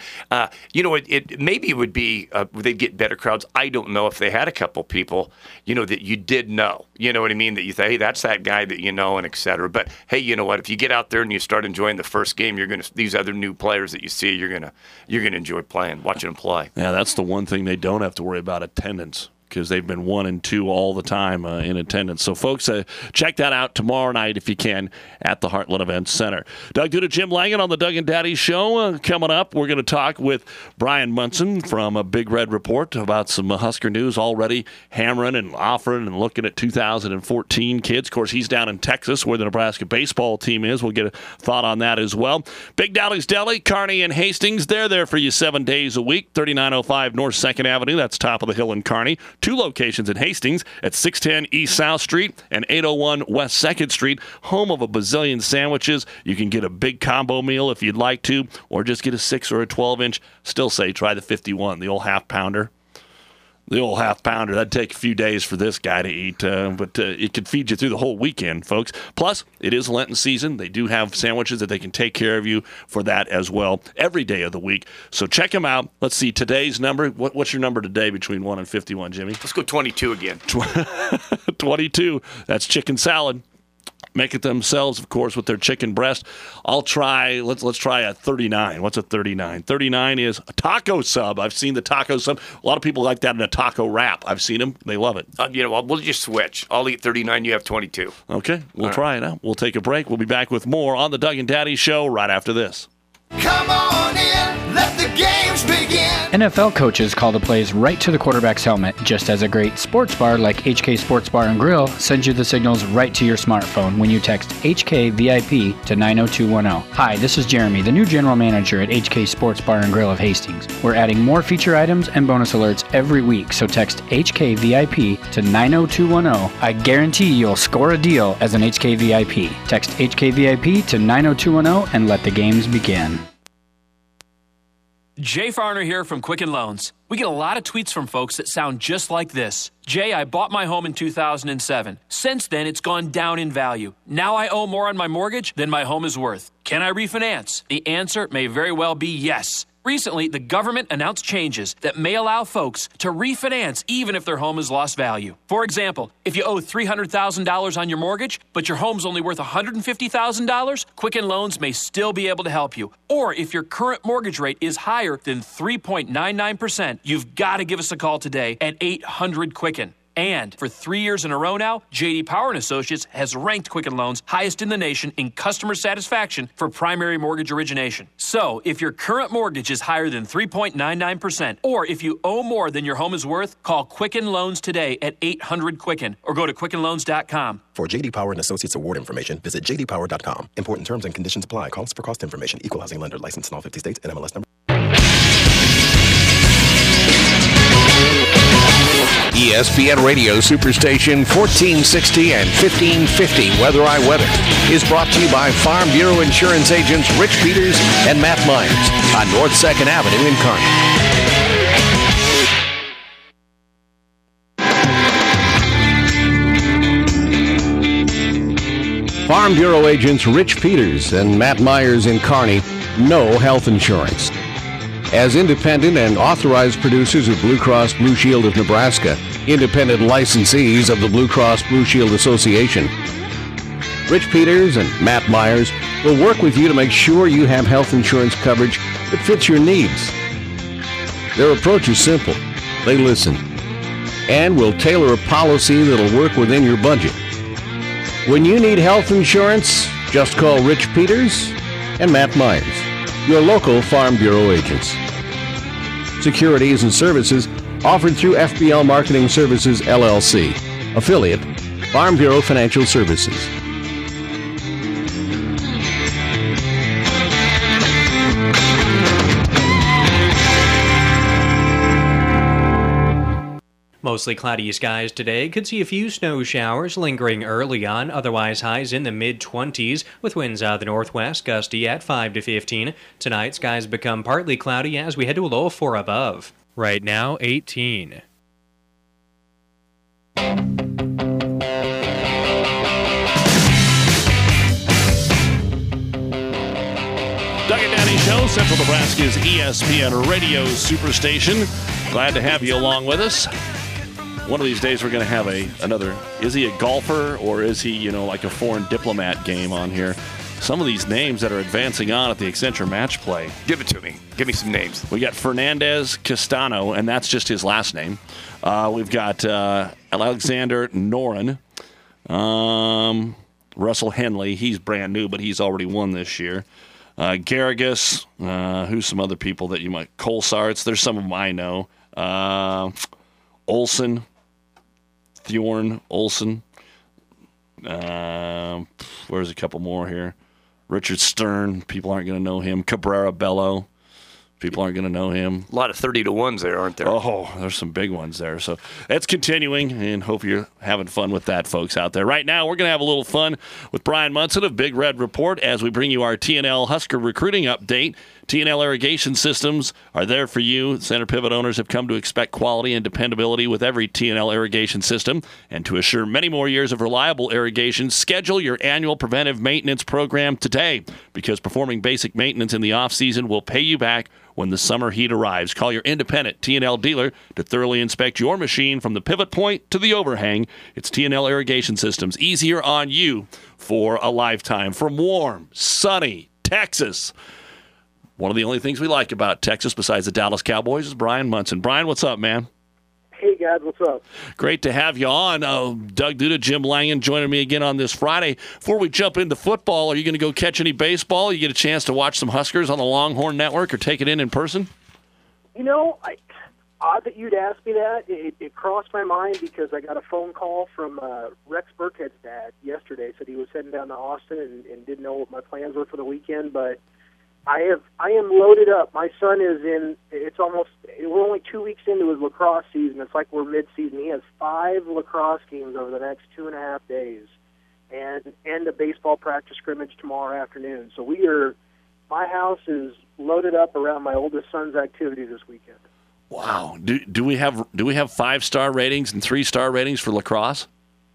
maybe it would be they'd get better crowds. I don't know if they had a couple people, that you did know. You know what I mean? That you say, hey, that's that guy that and et cetera. But hey, you know what? If you get out there and you start enjoying the first game, these other new players that you see, you're gonna enjoy watching them play. Yeah, that's the one thing they don't have to worry about, attendance, because they've been 1 and 2 all the time in attendance. So, folks, check that out tomorrow night if you can at the Heartland Event Center. Doug Duda, Jim Langan on the Doug and Daddy Show. Coming up, we're going to talk with Brian Munson from a Big Red Report about some Husker news already, hammering and offering and looking at 2014 kids. Of course, he's down in Texas where the Nebraska baseball team is. We'll get a thought on that as well. Big Dolly's Deli, Kearney and Hastings, they're there for you 7 days a week. 3905 North 2nd Avenue, that's top of the hill in Kearney. 2 locations in Hastings at 610 East South Street and 801 West 2nd Street, home of a bazillion sandwiches. You can get a big combo meal if you'd like to, or just get a 6 or a 12-inch. Still say try the 51, the old half-pounder. The old half-pounder, that'd take a few days for this guy to eat, but it could feed you through the whole weekend, folks. Plus, it is Lenten season. They do have sandwiches that they can take care of you for that as well every day of the week. So check them out. Let's see, today's number. What's your number today between 1 and 51, Jimmy? Let's go 22 again. 22. That's chicken salad. Make it themselves, of course, with their chicken breast. I'll try, let's try a 39. What's a 39? 39 is a taco sub. I've seen the taco sub. A lot of people like that in a taco wrap. I've seen them. They love it. We'll just switch. I'll eat 39. You have 22. Okay, we'll try it out. We'll take a break. We'll be back with more on the Doug and Daddy Show right after this. Come on in, let the games begin. NFL coaches call the plays right to the quarterback's helmet, just as a great sports bar like HK Sports Bar and Grill sends you the signals right to your smartphone when you text HKVIP to 90210. Hi, this is Jeremy, the new general manager at HK Sports Bar and Grill of Hastings. We're adding more feature items and bonus alerts every week, so text HKVIP to 90210. I guarantee you'll score a deal as an HKVIP. Text HKVIP to 90210 and let the games begin. Jay Farner here from Quicken Loans. We get a lot of tweets from folks that sound just like this. Jay, I bought my home in 2007. Since then, it's gone down in value. Now I owe more on my mortgage than my home is worth. Can I refinance? The answer may very well be yes. Recently, the government announced changes that may allow folks to refinance even if their home has lost value. For example, if you owe $300,000 on your mortgage, but your home's only worth $150,000, Quicken Loans may still be able to help you. Or if your current mortgage rate is higher than 3.99%, you've got to give us a call today at 800-QUICKEN. And for 3 years in a row now, J.D. Power & Associates has ranked Quicken Loans highest in the nation in customer satisfaction for primary mortgage origination. So, if your current mortgage is higher than 3.99%, or if you owe more than your home is worth, call Quicken Loans today at 800-QUICKEN or go to QuickenLoans.com. For J.D. Power & Associates award information, visit jdpower.com. Important terms and conditions apply. Calls for cost information. Equal housing lender. Licensed in all 50 states. And MLS number. ESPN Radio Superstation 1460 and 1550 Weather I Weather is brought to you by Farm Bureau Insurance agents Rich Peters and Matt Myers on North 2nd Avenue in Kearney. Farm Bureau agents Rich Peters and Matt Myers in Kearney know health insurance. As independent and authorized producers of Blue Cross Blue Shield of Nebraska, independent licensees of the Blue Cross Blue Shield Association, Rich Peters and Matt Myers will work with you to make sure you have health insurance coverage that fits your needs. Their approach is simple. They listen. and will tailor a policy that'll work within your budget. When you need health insurance, just call Rich Peters and Matt Myers, your local Farm Bureau agents. Securities and services offered through FBL Marketing Services, LLC, affiliate, Farm Bureau Financial Services. Mostly cloudy skies today. Could see a few snow showers lingering early on. Otherwise, highs in the mid-20s with winds out of the northwest, gusty at 5 to 15. Tonight, skies become partly cloudy as we head to a low of 4 above. Right now, 18. Doug and Danny Show, Central Nebraska's ESPN radio superstation. Glad to have you along with us. One of these days we're going to have another, is he a golfer or is he, like a foreign diplomat game on here? Some of these names that are advancing on at the Accenture Match Play. Give it to me. Give me some names. We got Fernandez Castano, and that's just his last name. We've got Alexander Noren. Russell Henley, he's brand new, but he's already won this year. Garrigus, who's some other people that you might, Colsarts, there's some of them I know. Olson, Thorn Olson. Where's a couple more here? Richard Stern, people aren't going to know him. Cabrera Bello, people aren't going to know him. A lot of 30-to-1s there, aren't there? Oh, there's some big ones there. So it's continuing, and hope you're having fun with that, folks out there. Right now, we're going to have a little fun with Brian Munson of Big Red Report as we bring you our TNL Husker recruiting update. TNL Irrigation Systems are there for you. Center Pivot owners have come to expect quality and dependability with every TNL irrigation system. And to assure many more years of reliable irrigation, schedule your annual preventive maintenance program today, because performing basic maintenance in the off-season will pay you back when the summer heat arrives. Call your independent TNL dealer to thoroughly inspect your machine from the pivot point to the overhang. It's TNL Irrigation Systems. Easier on you for a lifetime. From warm, sunny Texas. One of the only things we like about Texas besides the Dallas Cowboys is Brian Munson. Brian, what's up, man? Hey, guys, what's up? Great to have you on. Doug Duda, Jim Langen joining me again on this Friday. Before we jump into football, are you going to go catch any baseball? You get a chance to watch some Huskers on the Longhorn Network or take it in person? Odd that you'd ask me that. It crossed my mind because I got a phone call from Rex Burkhead's dad yesterday. Said he was heading down to Austin and didn't know what my plans were for the weekend, but I am loaded up. My son is we're only 2 weeks into his lacrosse season. It's like we're mid-season. He has 5 lacrosse games over the next 2.5 days and a baseball practice scrimmage tomorrow afternoon. So my house is loaded up around my oldest son's activities this weekend. Wow. Do we have 5-star ratings and 3-star ratings for lacrosse?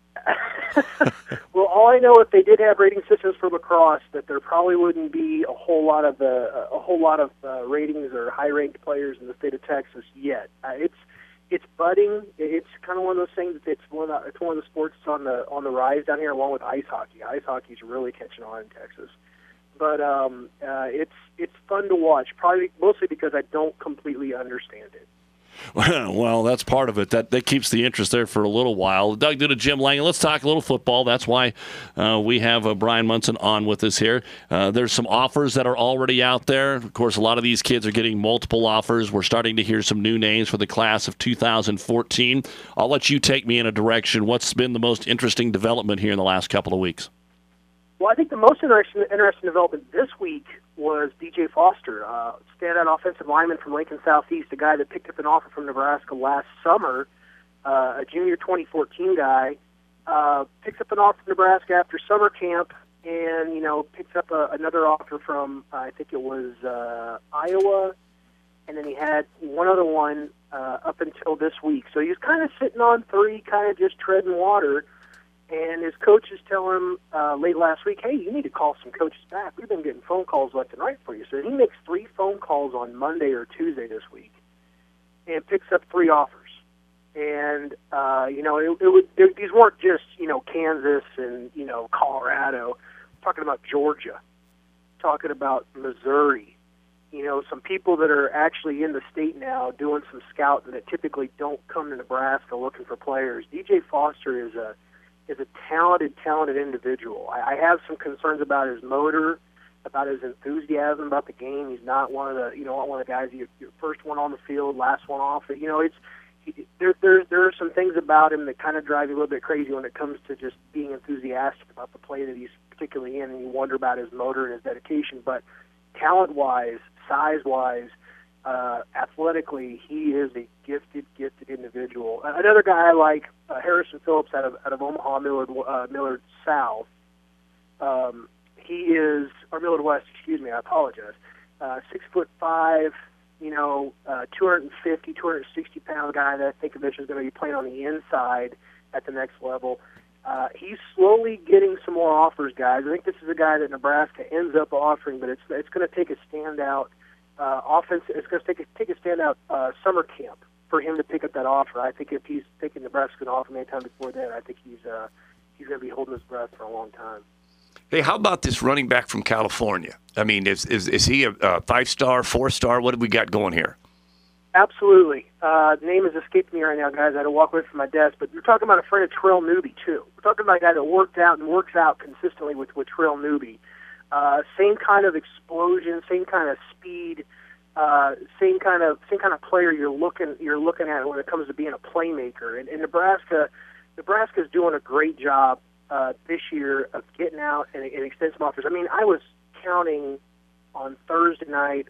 Well, all I know, if they did have rating systems for lacrosse, that there probably wouldn't be a whole lot of ratings or high-ranked players in the state of Texas yet. It's budding. It's kind of one of those things. It's one of the sports that's on the rise down here, along with ice hockey. Ice hockey's really catching on in Texas, but it's fun to watch. Probably mostly because I don't completely understand it. Well, that's part of it. That keeps the interest there for a little while. Doug Duda, Jim Langen. Let's talk a little football. That's why we have Brian Munson on with us here. There's some offers that are already out there. Of course, a lot of these kids are getting multiple offers. We're starting to hear some new names for the class of 2014. I'll let you take me in a direction. What's been the most interesting development here in the last couple of weeks? Well, I think the most interesting development this week was DJ Foster, standout offensive lineman from Lincoln Southeast, a guy that picked up an offer from Nebraska last summer, a junior 2014 guy, picks up an offer from Nebraska after summer camp, and picks up another offer from I think it was Iowa, and then he had one other one up until this week. So he was kind of sitting on 3, kind of just treading water. And his coaches tell him late last week, hey, you need to call some coaches back. We've been getting phone calls left and right for you. So he makes 3 phone calls on Monday or Tuesday this week and picks up 3 offers. And, these weren't just, Kansas and, Colorado. We're talking about Georgia, talking about Missouri, some people that are actually in the state now doing some scouting that typically don't come to Nebraska looking for players. DJ Foster is a talented individual. I have some concerns about his motor, about his enthusiasm about the game. He's not one of the guys you're first one on the field, last one off. There are some things about him that kind of drive you a little bit crazy when it comes to just being enthusiastic about the play that he's particularly in, and you wonder about his motor and his dedication. But talent-wise, size-wise, athletically, he is a gifted individual. Another guy I like, Harrison Phillips out of Omaha Millard South. He is, or Millard West, excuse me, I apologize. 6'5", 250, 260-pound guy that I think eventually is going to be playing on the inside at the next level. He's slowly getting some more offers, guys. I think this is a guy that Nebraska ends up offering, but it's going to take a standout offense. It's going to take a standout summer camp for him to pick up that offer. I think if he's thinking Nebraska's going to offer him any time before then, I think he's going to be holding his breath for a long time. Hey, how about this running back from California? I mean, is he a 5-star, 4-star? What have we got going here? Absolutely. The name is escaping me right now, guys. I had to walk away from my desk. But we're talking about a friend of Terrell Newby, too. We're talking about a guy that works out consistently with Terrell Newby. Same kind of explosion, same kind of speed, same kind of player you're looking at when it comes to being a playmaker. And Nebraska's doing a great job this year of getting out and extend some offers. I mean, I was counting on Wednesday night.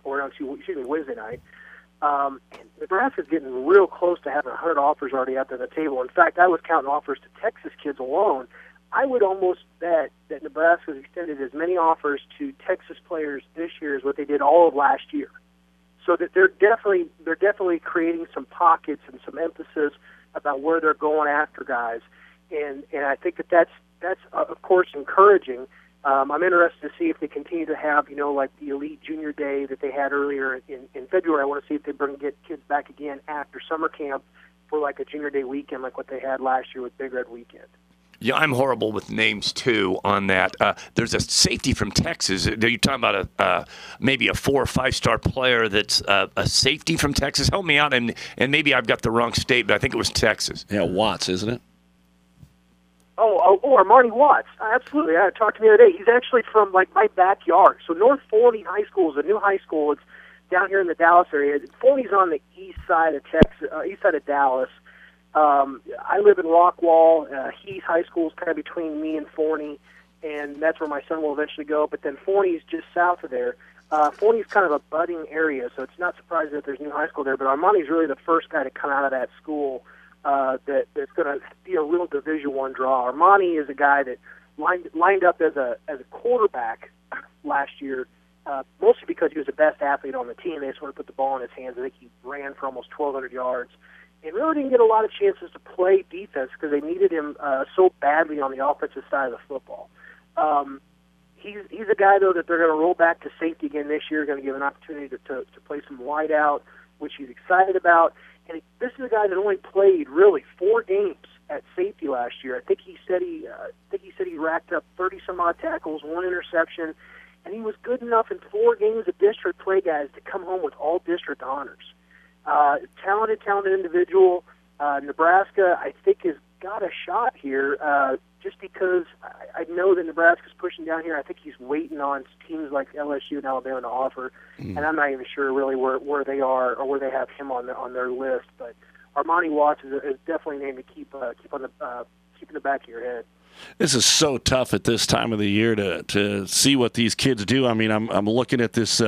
Nebraska's getting real close to having 100 offers already out there on the table. In fact, I was counting offers to Texas kids alone. I would almost bet that Nebraska's extended as many offers to Texas players this year as what they did all of last year. So that they're definitely creating some pockets and some emphasis about where they're going after guys. And I think that's of course encouraging. I'm interested to see if they continue to have, like the Elite Junior Day that they had earlier in February. I want to see if they get kids back again after summer camp for like a Junior Day weekend like what they had last year with Big Red Weekend. Yeah, I'm horrible with names, too, on that. There's a safety from Texas. You're talking about maybe a 4 or 5-star player that's a safety from Texas. Help me out, and maybe I've got the wrong state, but I think it was Texas. Yeah, Watts, isn't it? Oh, Armani Watts. Absolutely. I talked to him the other day. He's actually from, like, my backyard. So North Forney High School is a new high school. It's down here in the Dallas area. Forney's on the east side of Texas, east side of Dallas. I live in Rockwall. Heath High School is kind of between me and Forney, and that's where my son will eventually go. But then Forney's just south of there. Forney's kind of a budding area, so it's not surprising that there's a new high school there. But Armani's really the first guy to come out of that school that's going to be a real Division I draw. Armani is a guy that lined up as a quarterback last year, mostly because he was the best athlete on the team. They just want to put the ball in his hands. I think he ran for almost 1,200 yards. And really didn't get a lot of chances to play defense because they needed him so badly on the offensive side of the football. He's a guy, though, that they're going to roll back to safety again this year, going to give an opportunity to play some wide out, which he's excited about. And this is a guy that only played really 4 games at safety last year. I think he said he racked up 30-some-odd tackles, 1 interception, and he was good enough in 4 games of district play, guys, to come home with all district honors. Talented individual. Nebraska, I think, has got a shot here just because I know that Nebraska's pushing down here. I think he's waiting on teams like LSU and Alabama to offer, and I'm not even sure really where they are or where they have him on their list. But Armani Watts is definitely a name to keep in the back of your head. This is so tough at this time of the year to see what these kids do. I mean, I'm looking at this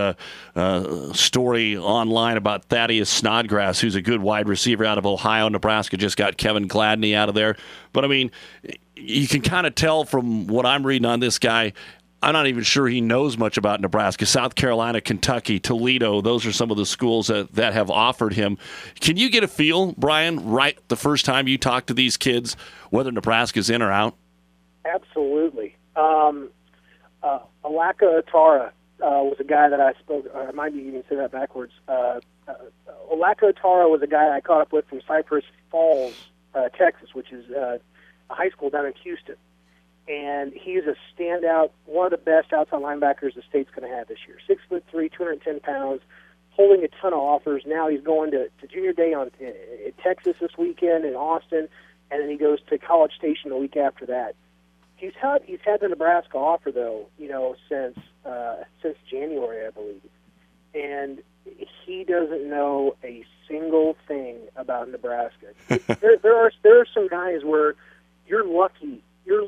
story online about Thaddeus Snodgrass, who's a good wide receiver out of Ohio. Nebraska just got Kevin Gladney out of there. But, I mean, you can kind of tell from what I'm reading on this guy, I'm not even sure he knows much about Nebraska. South Carolina, Kentucky, Toledo, those are some of the schools that have offered him. Can you get a feel, Brian, right the first time you talk to these kids, whether Nebraska's in or out? Absolutely. Alaka Atara was a guy that I spoke. I might even say that backwards. Alaka Atara was a guy I caught up with from Cypress Falls, Texas, which is a high school down in Houston. and he's a standout, one of the best outside linebackers the state's going to have this year. 6'3", 210 pounds, holding a ton of offers. Now he's going to Junior Day in Texas this weekend in Austin, and then he goes to College Station the week after that. He's had the Nebraska offer though, since January, I believe, and he doesn't know a single thing about Nebraska. there are some guys where you're lucky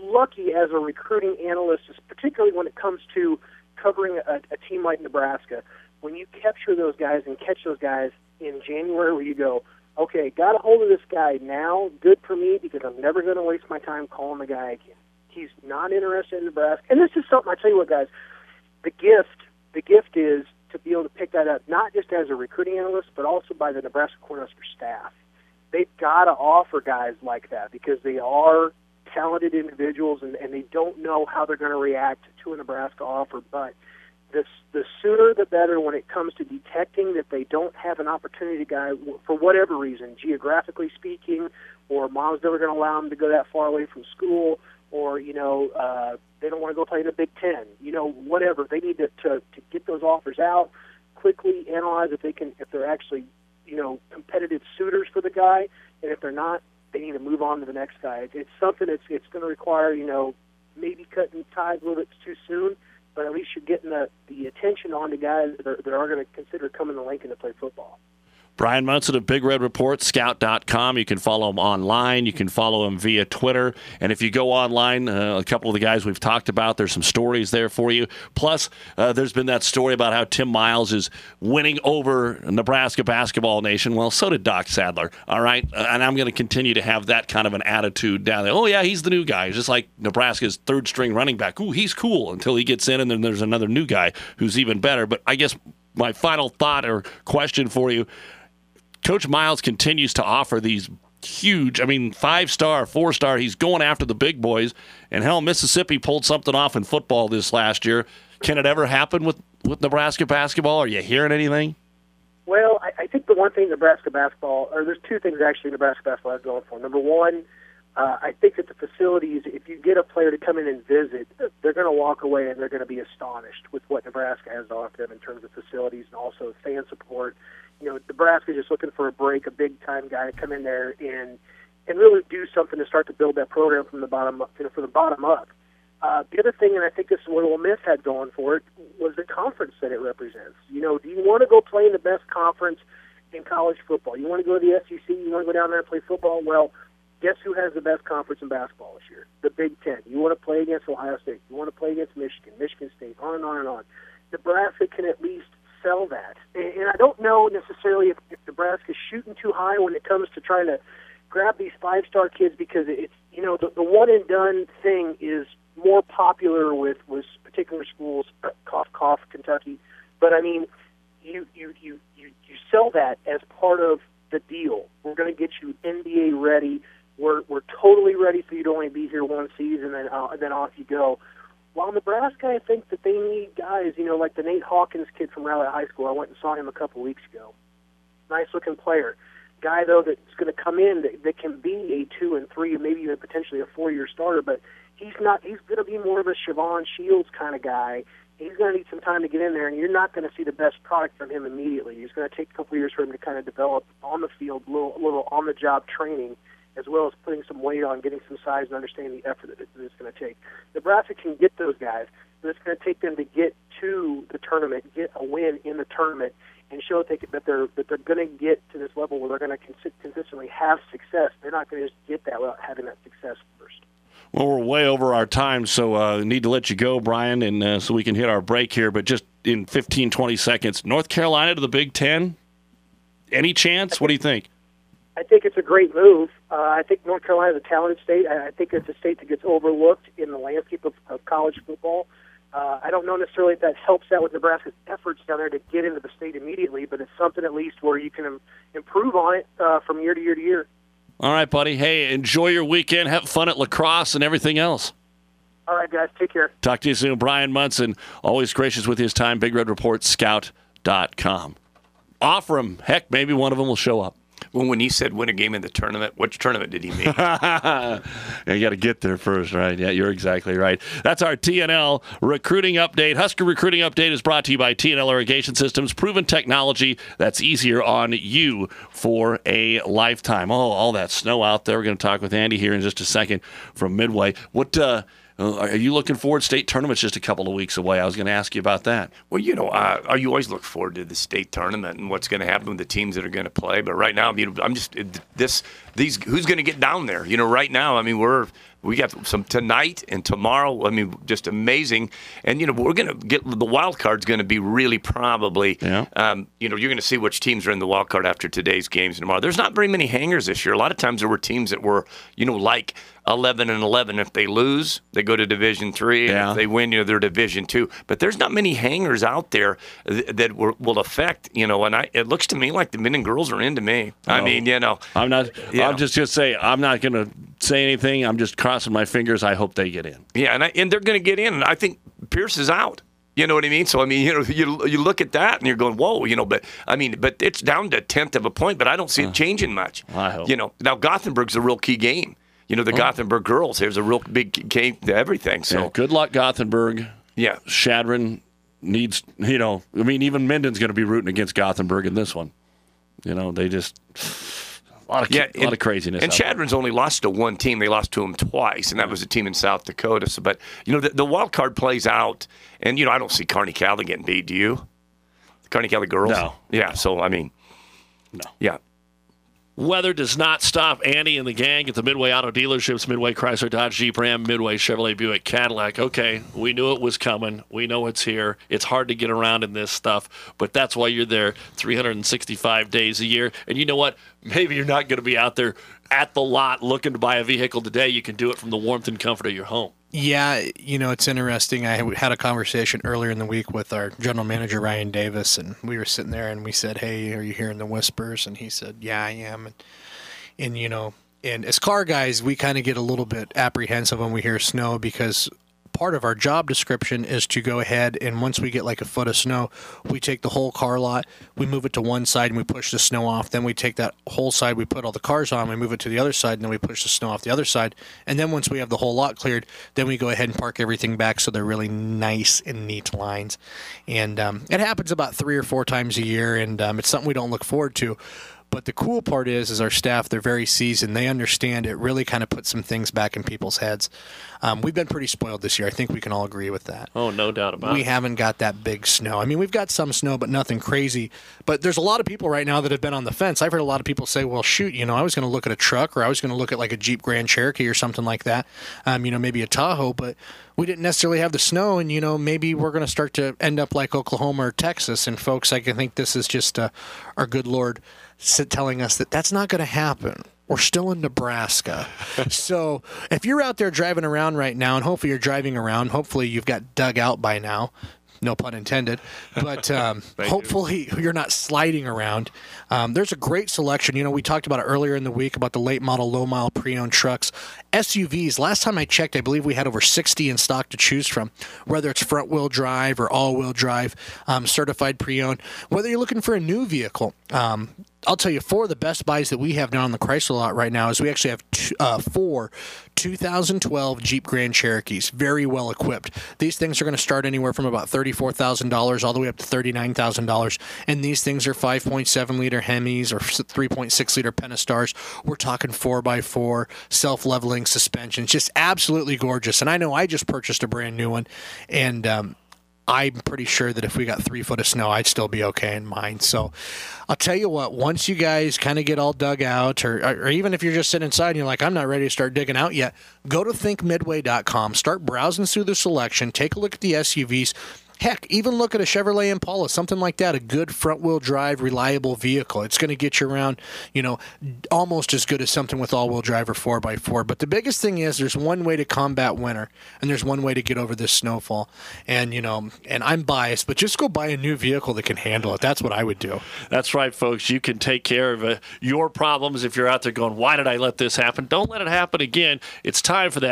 as a recruiting analyst, particularly when it comes to covering a team like Nebraska, when you capture those guys and catch those guys in January where you go, okay, got a hold of this guy now, good for me because I'm never going to waste my time calling the guy again. He's not interested in Nebraska. And this is something, I tell you what, guys, the gift is to be able to pick that up, not just as a recruiting analyst, but also by the Nebraska Cornhusker staff. They've got to offer guys like that because they are talented individuals, and they don't know how they're going to react to a Nebraska offer. But the sooner the better when it comes to detecting that they don't have an opportunity guy for whatever reason, geographically speaking, or mom's never going to allow them to go that far away from school, or they don't want to go play in the Big Ten. Whatever, they need to get those offers out quickly, analyze if they're actually competitive suitors for the guy, and if they're not, they need to move on to the next guy. It's something it's going to require, maybe cutting ties a little bit too soon, but at least you're getting the attention on the guys that are going to consider coming to Lincoln to play football. Brian Munson of Big Red Report, Scout.com. You can follow him online. You can follow him via Twitter. And if you go online, a couple of the guys we've talked about, there's some stories there for you. Plus, there's been that story about how Tim Miles is winning over Nebraska Basketball Nation. Well, so did Doc Sadler, all right? And I'm going to continue to have that kind of an attitude down there. Oh, yeah, he's the new guy. It's just like Nebraska's third-string running back. Ooh, he's cool until he gets in, and then there's another new guy who's even better. But I guess my final thought or question for you, Coach Miles continues to offer these huge, 5-star, 4-star. He's going after the big boys. And hell, Mississippi pulled something off in football this last year. Can it ever happen with Nebraska basketball? Are you hearing anything? Well, I think the one thing Nebraska basketball, or there's two things actually Nebraska basketball is going for. Number one, I think that the facilities, if you get a player to come in and visit, they're going to walk away and they're going to be astonished with what Nebraska has to offer them in terms of facilities and also fan support. Nebraska's just looking for a break, a big-time guy to come in there and really do something to start to build that program from the bottom up. From the bottom up. The other thing, and I think this is what Ole Miss had going for it, was the conference that it represents. Do you want to go play in the best conference in college football? You want to go to the SEC? You want to go down there and play football? Well, guess who has the best conference in basketball this year? The Big Ten. You want to play against Ohio State. You want to play against Michigan, Michigan State, on and on and on. Nebraska can at least sell that. And I don't know necessarily if Nebraska's shooting too high when it comes to trying to grab these 5-star kids because it's, the one-and-done thing is more popular with particular schools, cough, Kentucky. But, you sell that as part of the deal. We're going to get you NBA ready. We're totally ready for you to only be here one season, and then off you go. While Nebraska, I think that they need guys, like the Nate Hawkins kid from Rowlett High School. I went and saw him a couple weeks ago. Nice-looking player. Guy, though, that's going to come in that can be a 2 and 3, maybe even potentially a 4-year starter, but he's not. He's going to be more of a Siobhan Shields kind of guy. He's going to need some time to get in there, and you're not going to see the best product from him immediately. It's going to take a couple years for him to kind of develop on the field, a little on-the-job training, as well as putting some weight on, getting some size, and understanding the effort that it's going to take. Nebraska can get those guys, but it's going to take them to get to the tournament, get a win in the tournament, and show that they're going to get to this level where they're going to consistently have success. They're not going to just get that without having that success first. Well, we're way over our time, so need to let you go, Brian, and so we can hit our break here. But just in 15, 20 seconds, North Carolina to the Big Ten? Any chance? What do you think? I think it's a great move. I think North Carolina is a talented state. I think it's a state that gets overlooked in the landscape of college football. I don't know necessarily if that helps out with Nebraska's efforts down there to get into the state immediately, but it's something at least where you can improve on it from year to year to year. All right, buddy. Hey, enjoy your weekend. Have fun at lacrosse and everything else. All right, guys. Take care. Talk to you soon. Brian Munson, always gracious with his time. Big Red Report, Scout.com. Offer him. Heck, maybe one of them will show up. Well, when he said win a game in the tournament, which tournament did he mean? Yeah, you got to get there first, right? Yeah, you're exactly right. That's our TNL recruiting update. Husker recruiting update is brought to you by TNL Irrigation Systems. Proven technology that's easier on you for a lifetime. Oh, all that snow out there. We're going to talk with Andy here in just a second from Midway. What are you looking forward? State tournament's just a couple of weeks away. I was going to ask you about that. Well, you always look forward to the state tournament and what's going to happen with the teams that are going to play. But right now, I'm just who's going to get down there? Right now, we got some tonight and tomorrow. Just amazing. And we're going to get the wild card's going to be really probably. Yeah. You're going to see which teams are in the wild card after today's games tomorrow. There's not very many hangers this year. A lot of times there were teams that were like 11-11. If they lose, they go to Division III. Yeah. And if they win, they're Division II. But there's not many hangers out there that will affect. And it looks to me like the men and girls are into me. Oh. I'm not. I'm just going to say I'm not going to say anything. I'm just crossing my fingers. I hope they get in. Yeah, and they're going to get in. And I think Pierce is out. You know what I mean? So you look at that and you're going, whoa, but it's down to a tenth of a point. But I don't see it changing much. I hope. Now Gothenburg's a real key game. The Gothenburg girls. There's a real big game to everything. So good luck, Gothenburg. Yeah, Shadron needs. Even Minden's going to be rooting against Gothenburg in this one. They just. A lot of craziness. And Shadron's only lost to one team. They lost to him twice, and that was a team in South Dakota. So, but the wild card plays out, and I don't see Kearney Catholic getting beat. Do you? The Kearney Catholic girls? No. Yeah. So no. Yeah. Weather does not stop Andy and the gang at the Midway Auto Dealerships, Midway Chrysler, Dodge, Jeep, Ram, Midway, Chevrolet, Buick, Cadillac. Okay, we knew it was coming. We know it's here. It's hard to get around in this stuff, but that's why you're there 365 days a year. And you know what? Maybe you're not going to be out there at the lot looking to buy a vehicle today. You can do it from the warmth and comfort of your home. Yeah, it's interesting. I had a conversation earlier in the week with our general manager, Ryan Davis, and we were sitting there and we said, hey, are you hearing the whispers? And he said, yeah, I am. And as car guys, we kind of get a little bit apprehensive when we hear snow because part of our job description is to go ahead and once we get like a foot of snow, we take the whole car lot, we move it to one side and we push the snow off. Then we take that whole side, we put all the cars on, we move it to the other side, and then we push the snow off the other side. And then once we have the whole lot cleared, then we go ahead and park everything back so they're really nice and neat lines. And it happens about 3 or 4 times a year, and it's something we don't look forward to. But the cool part is our staff, they're very seasoned. They understand it really kind of puts some things back in people's heads. We've been pretty spoiled this year. I think we can all agree with that. Oh, no doubt about it. We haven't got that big snow. We've got some snow, but nothing crazy. But there's a lot of people right now that have been on the fence. I've heard a lot of people say, well, shoot, I was going to look at a truck or I was going to look at like a Jeep Grand Cherokee or something like that, maybe a Tahoe, but we didn't necessarily have the snow, and, maybe we're going to start to end up like Oklahoma or Texas. And, folks, I think this is just our good Lord telling us that that's not going to happen. We're still in Nebraska. So if you're out there driving around right now, and hopefully you're driving around, hopefully you've got dug out by now. No pun intended. But hopefully you're not sliding around. There's a great selection. We talked about it earlier in the week about the late model, low mile pre-owned trucks. SUVs, last time I checked, I believe we had over 60 in stock to choose from, whether it's front-wheel drive or all-wheel drive, certified pre-owned. Whether you're looking for a new vehicle, I'll tell you, 4 of the best buys that we have down on the Chrysler lot right now is we actually have 4 2012 Jeep Grand Cherokees, very well equipped. These things are going to start anywhere from about $34,000 all the way up to $39,000, and these things are 5.7-liter Hemis or 3.6-liter Pentastars. We're talking 4x4, self-leveling suspensions, just absolutely gorgeous. And I know I just purchased a brand new one, and I'm pretty sure that if we got 3 foot of snow, I'd still be okay in mine. So I'll tell you what, once you guys kind of get all dug out, or even if you're just sitting inside and you're like, I'm not ready to start digging out yet, go to thinkmidway.com, start browsing through the selection, take a look at the SUVs. Heck, even look at a Chevrolet Impala, something like that, a good front-wheel drive, reliable vehicle. It's going to get you around, almost as good as something with all-wheel drive or 4x4. But the biggest thing is there's one way to combat winter, and there's one way to get over this snowfall. And, and I'm biased, but just go buy a new vehicle that can handle it. That's what I would do. That's right, folks. You can take care of your problems if you're out there going, why did I let this happen? Don't let it happen again. It's time for that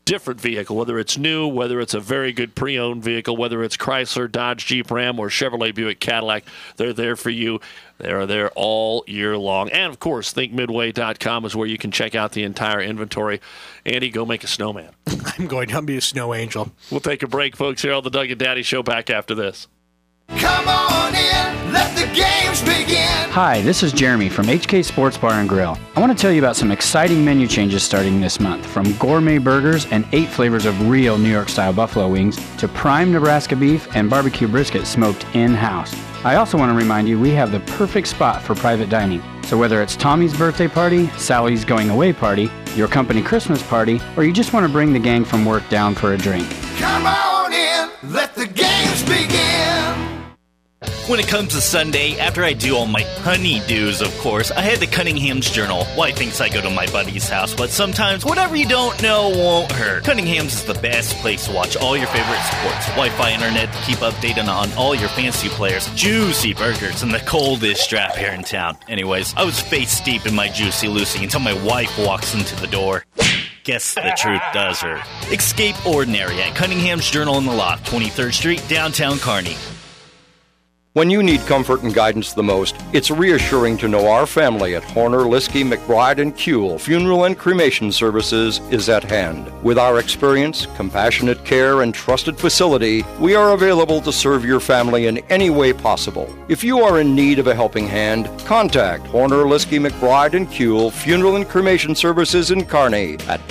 different vehicle, whether it's new, whether it's a very good pre-owned vehicle, whether it's Chrysler, Dodge, Jeep, Ram, or Chevrolet, Buick, Cadillac, they're there for you. They're there all year long. And, of course, thinkmidway.com is where you can check out the entire inventory. Andy, go make a snowman. I'm going to be a snow angel. We'll take a break, folks, here on the Doug and Daddy Show. Back after this. Come on in, let the games begin. Hi, this is Jeremy from HK Sports Bar and Grill. I want to tell you about some exciting menu changes starting this month, from gourmet burgers and 8 flavors of real New York-style buffalo wings to prime Nebraska beef and barbecue brisket smoked in-house. I also want to remind you we have the perfect spot for private dining. So whether it's Tommy's birthday party, Sally's going away party, your company Christmas party, or you just want to bring the gang from work down for a drink. Come on in, let the games begin. When it comes to Sunday, after I do all my honeydews, of course, I head to Cunningham's Journal. Wife thinks I go to my buddy's house, but sometimes whatever you don't know won't hurt. Cunningham's is the best place to watch all your favorite sports. Wi-Fi internet to keep updated on all your fantasy players, juicy burgers, and the coldest draft here in town. Anyways, I was face deep in my Juicy Lucy until my wife walks into the door. Guess the truth does hurt. Escape ordinary at Cunningham's Journal in the Loft, 23rd Street, downtown Kearney. When you need comfort and guidance the most, it's reassuring to know our family at Horner, Liskey, McBride, and Kuehl Funeral and Cremation Services is at hand. With our experience, compassionate care, and trusted facility, we are available to serve your family in any way possible. If you are in need of a helping hand, contact Horner, Liskey, McBride, and Kuehl Funeral and Cremation Services in Kearney at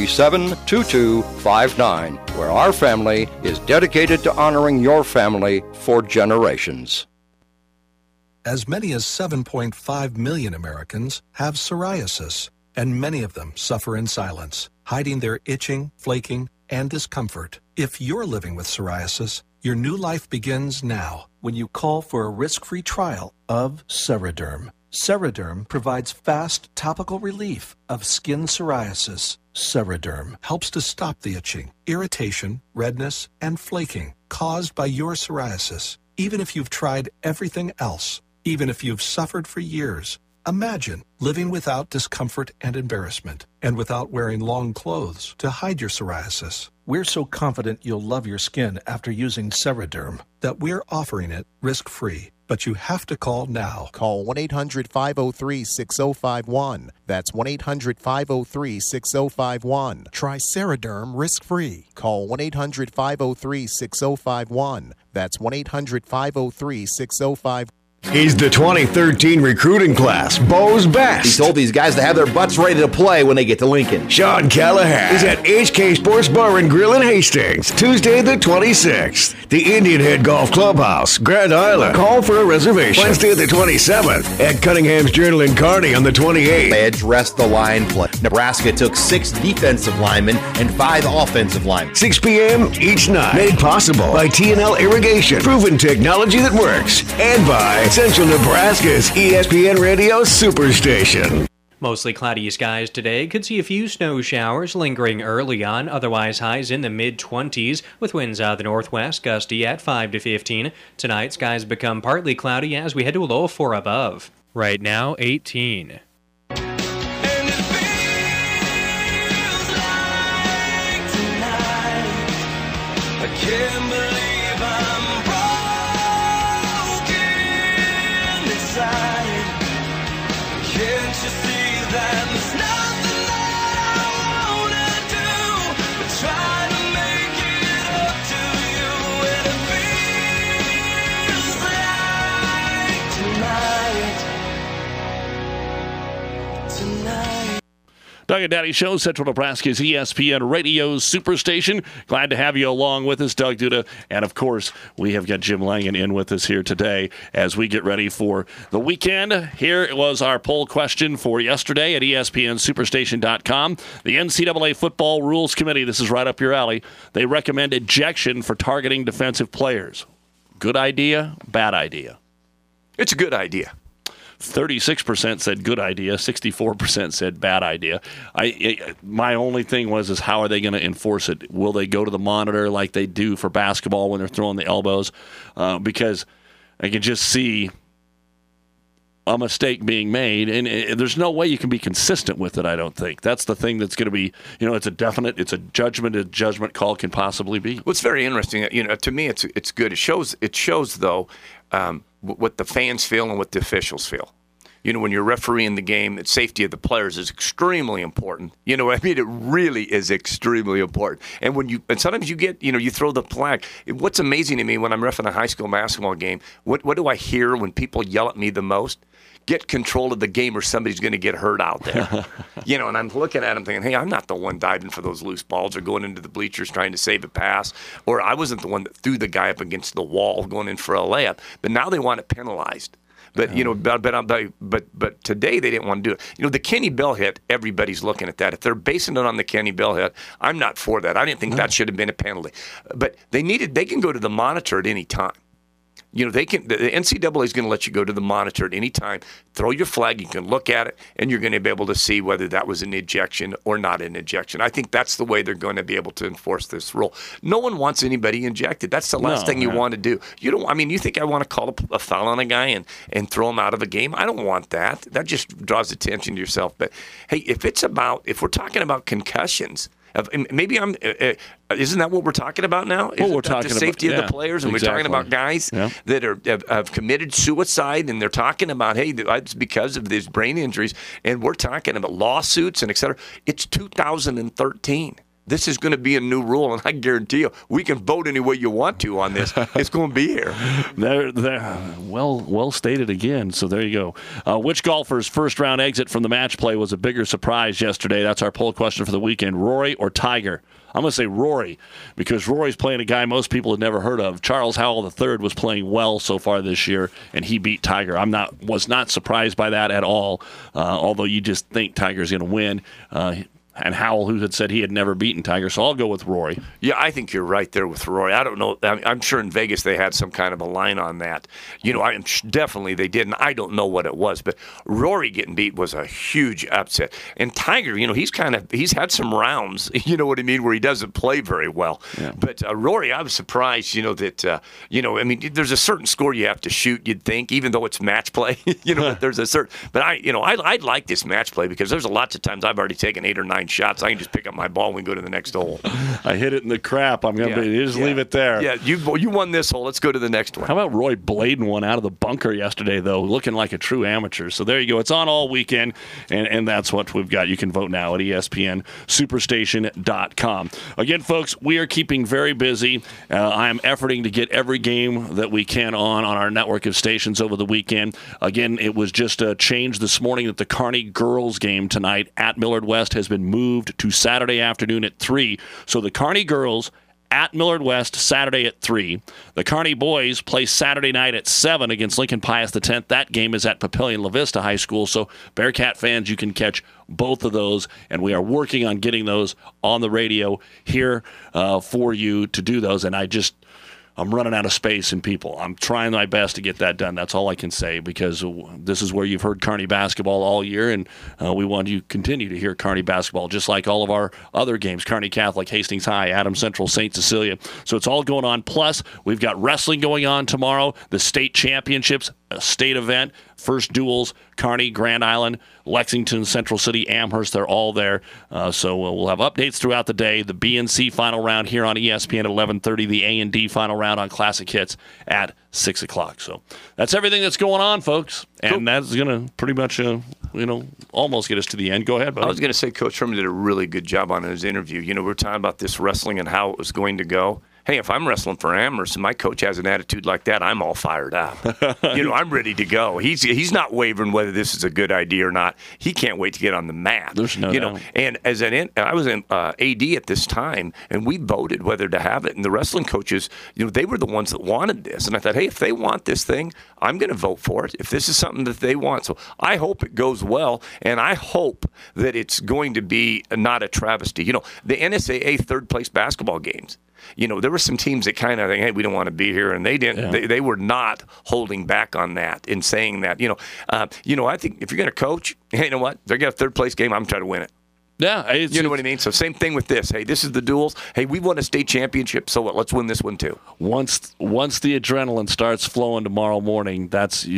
237-2259, where our family is dedicated to honoring your family for generations. As many as 7.5 million Americans have psoriasis, and many of them suffer in silence, hiding their itching, flaking, and discomfort. If you're living with psoriasis, your new life begins now when you call for a risk-free trial of Ceraderm. Ceraderm provides fast topical relief of skin psoriasis. Ceraderm helps to stop the itching, irritation, redness, and flaking caused by your psoriasis. Even if you've tried everything else, even if you've suffered for years, imagine living without discomfort and embarrassment, and without wearing long clothes to hide your psoriasis. We're so confident you'll love your skin after using Ceraderm that we're offering it risk-free. But you have to call now. Call 1-800-503-6051. That's 1-800-503-6051. Try Ceraderm risk-free. Call 1-800-503-6051. That's 1-800-503-6051. He's the 2013 recruiting class, Bo's best. He told these guys to have their butts ready to play when they get to Lincoln. Sean Callahan is at HK Sports Bar and Grill in Hastings, Tuesday the 26th. The Indian Head Golf Clubhouse, Grand Island. Call for a reservation. Wednesday the 27th at Cunningham's Journal in Kearney on the 28th. They addressed the line play. Nebraska took 6 defensive linemen and 5 offensive linemen. 6 p.m. each night. Made possible by T&L Irrigation, proven technology that works, and by Central Nebraska's ESPN Radio Superstation. Mostly cloudy skies today. Could see a few snow showers lingering early on. Otherwise, highs in the mid-20s with winds out of the northwest, gusty at 5 to 15. Tonight, skies become partly cloudy as we head to a low of 4 above. Right now, 18. I can't believe I'm broken inside. Can't you see that there's nothing that I wanna do but try to make it up to you? And it feels like tonight. Doug and Daddy Show, Central Nebraska's ESPN Radio Superstation. Glad to have you along with us, Doug Duda. And, of course, we have got Jim Langen in with us here today as we get ready for the weekend. Here was our poll question for yesterday at ESPNSuperstation.com. The NCAA Football Rules Committee, this is right up your alley, they recommend ejection for targeting defensive players. Good idea, bad idea? It's a good idea. 36% said good idea, 64% said bad idea. My only thing is how are they going to enforce it? Will they go to the monitor like they do for basketball when they're throwing the elbows? Because I can just see a mistake being made, and there's no way you can be consistent with it, I don't think. That's the thing that's going to be, it's a judgment call can possibly be. Well, it's very interesting. To me, it's good. It shows though, what the fans feel and what the officials feel. When you're refereeing the game, the safety of the players is extremely important. It really is extremely important. And sometimes you get, you throw the flag. What's amazing to me when I'm reffing a high school basketball game, what do I hear when people yell at me the most? Get control of the game or somebody's going to get hurt out there. And I'm looking at them thinking, hey, I'm not the one diving for those loose balls or going into the bleachers trying to save a pass, or I wasn't the one that threw the guy up against the wall going in for a layup. But now they want it penalized. But but today they didn't want to do it. The Kenny Bell hit, everybody's looking at that. If they're basing it on the Kenny Bell hit, I'm not for that. I didn't think that should have been a penalty. But they can go to the monitor at any time. The NCAA is going to let you go to the monitor at any time, throw your flag, you can look at it, and you're going to be able to see whether that was an ejection or not an ejection. I think that's the way they're going to be able to enforce this rule. No one wants anybody injected. That's the last thing you want to do. You think I want to call a foul on a guy and throw him out of a game? I don't want that. That just draws attention to yourself. But, hey, if we're talking about concussions, maybe isn't that what we're talking about now? Well, we're talking the safety about of the players, and exactly. we're talking about guys that have committed suicide, and they're talking about, hey, it's because of these brain injuries, and we're talking about lawsuits and et cetera. It's 2013. This is going to be a new rule, and I guarantee you, we can vote any way you want to on this. It's going to be here. Well stated again. So there you go. Which golfer's first-round exit from the match play was a bigger surprise yesterday? That's our poll question for the weekend. Rory or Tiger? I'm going to say Rory, because Rory's playing a guy most people had never heard of. Charles Howell III was playing well so far this year, and he beat Tiger. Was not surprised by that at all, although you just think Tiger's going to win. And Howell, who had said he had never beaten Tiger, so I'll go with Rory. Yeah, I think you're right there with Rory. I don't know. I'm sure in Vegas they had some kind of a line on that. Definitely they didn't. I don't know what it was, but Rory getting beat was a huge upset. And Tiger, he's had some rounds, you know what I mean, where he doesn't play very well. Yeah. But Rory, I was surprised, there's a certain score you have to shoot, you'd think, even though it's match play. There's a certain. But I like this match play because there's lots of times I've already taken 8 or 9 shots. I can just pick up my ball and we go to the next hole. I hit it in the crap. I'm going to leave it there. Yeah, you won this hole. Let's go to the next one. How about Roy Bladen one out of the bunker yesterday, though, looking like a true amateur. So there you go. It's on all weekend, and that's what we've got. You can vote now at ESPNSuperstation.com. Again, folks, we are keeping very busy. I am efforting to get every game that we can on our network of stations over the weekend. Again, it was just a change this morning that the Kearney girls game tonight at Millard West has been moved to Saturday afternoon at 3. So the Kearney girls at Millard West Saturday at 3. The Kearney boys play Saturday night at 7 against Lincoln Pius X. That game is at Papillion La Vista High School. So Bearcat fans, you can catch both of those, and we are working on getting those on the radio here for you to do those. And I'm running out of space and people. I'm trying my best to get that done. That's all I can say, because this is where you've heard Kearney basketball all year, and we want you to continue to hear Kearney basketball, just like all of our other games, Kearney Catholic, Hastings High, Adams Central, St. Cecilia. So it's all going on. Plus, we've got wrestling going on tomorrow, the state championships, a state event, first duels, Kearney, Grand Island, Lexington, Central City, Amherst, they're all there. So we'll have updates throughout the day. The B&C final round here on ESPN at 11:30, the A&D final round on Classic Hits at 6 o'clock. So that's everything that's going on, folks. And that's going to pretty much, almost get us to the end. Go ahead, buddy. I was going to say Coach Herman did a really good job on his interview. We were talking about this wrestling and how it was going to go. Hey, if I'm wrestling for Amherst and my coach has an attitude like that, I'm all fired up. I'm ready to go. He's not wavering whether this is a good idea or not. He can't wait to get on the mat. There's no doubt. And I was in AD at this time, and we voted whether to have it. And the wrestling coaches, they were the ones that wanted this. And I thought, hey, if they want this thing, I'm going to vote for it. If this is something that they want, so I hope it goes well, and I hope that it's going to be not a travesty. The NSAA third place basketball games. There were some teams that kind of think, hey, we don't want to be here, and they didn't. Yeah. They were not holding back on that in saying that. I think if you're going to coach, hey, you know what? They're going to have a third place game. I'm trying to win it. Yeah. You know what I mean? So same thing with this. Hey, this is the duels. Hey, we won a state championship, so what? Let's win this one too. Once the adrenaline starts flowing tomorrow morning,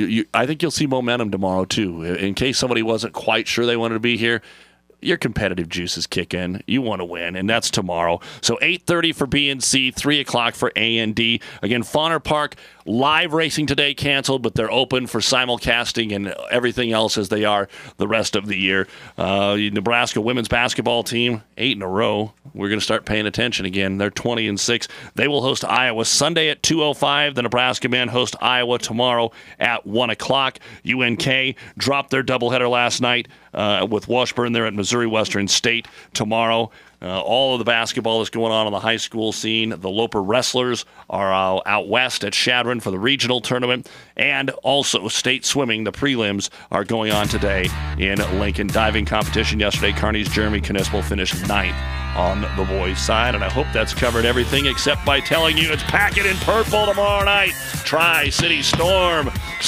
I think you'll see momentum tomorrow too. In case somebody wasn't quite sure they wanted to be here, your competitive juices kick in. You want to win, and that's tomorrow. So 8:30 for BNC, 3 o'clock for A&D. Again, Fauner Park, live racing today canceled, but they're open for simulcasting and everything else as they are the rest of the year. Nebraska women's basketball team, 8 in a row. We're going to start paying attention again. They're 20-6. They will host Iowa Sunday at 2:05. The Nebraska men host Iowa tomorrow at 1 o'clock. UNK dropped their doubleheader last night with Washburn there at Missouri Western State tomorrow. All of the basketball is going on the high school scene. The Loper Wrestlers are out west at Shadron for the regional tournament. And also state swimming, the prelims are going on today in Lincoln. Diving competition yesterday, Kearney's Jeremy Knispel finished 9th on the boys' side. And I hope that's covered everything except by telling you it's packing in purple tomorrow night. Tri-City Storm,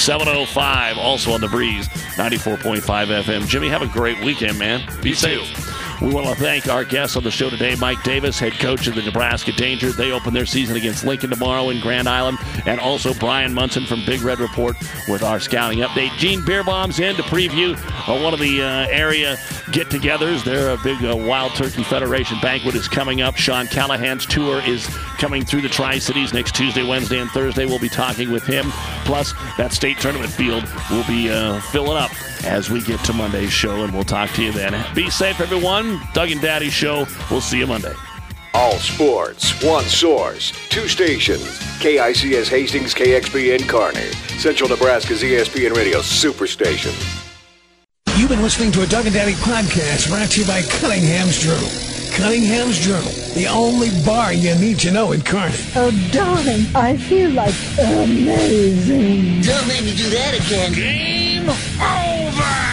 7:05, also on the Breeze, 94.5 FM. Jimmy, have a great weekend, man. Be safe. We want to thank our guests on the show today, Mike Davis, head coach of the Nebraska Danger. They open their season against Lincoln tomorrow in Grand Island. And also Brian Munson from Big Red Report with our scouting update. Gene Beerbaum's in to preview one of the area get-togethers. Their big Wild Turkey Federation banquet is coming up. Sean Callahan's tour is coming through the Tri-Cities next Tuesday, Wednesday, and Thursday. We'll be talking with him. Plus, that state tournament field will be filling up as we get to Monday's show, and we'll talk to you then. Be safe, everyone. Doug and Daddy Show. We'll see you Monday. All sports, one source, 2 stations. KICS Hastings, KXPN Kearney. Central Nebraska's ESPN Radio Superstation. You've been listening to a Doug and Daddy podcast brought to you by Cunningham's Journal. Cunningham's Journal, the only bar you need to know in Kearney. Oh, darling, I feel like amazing. Don't make me do that again. Game over!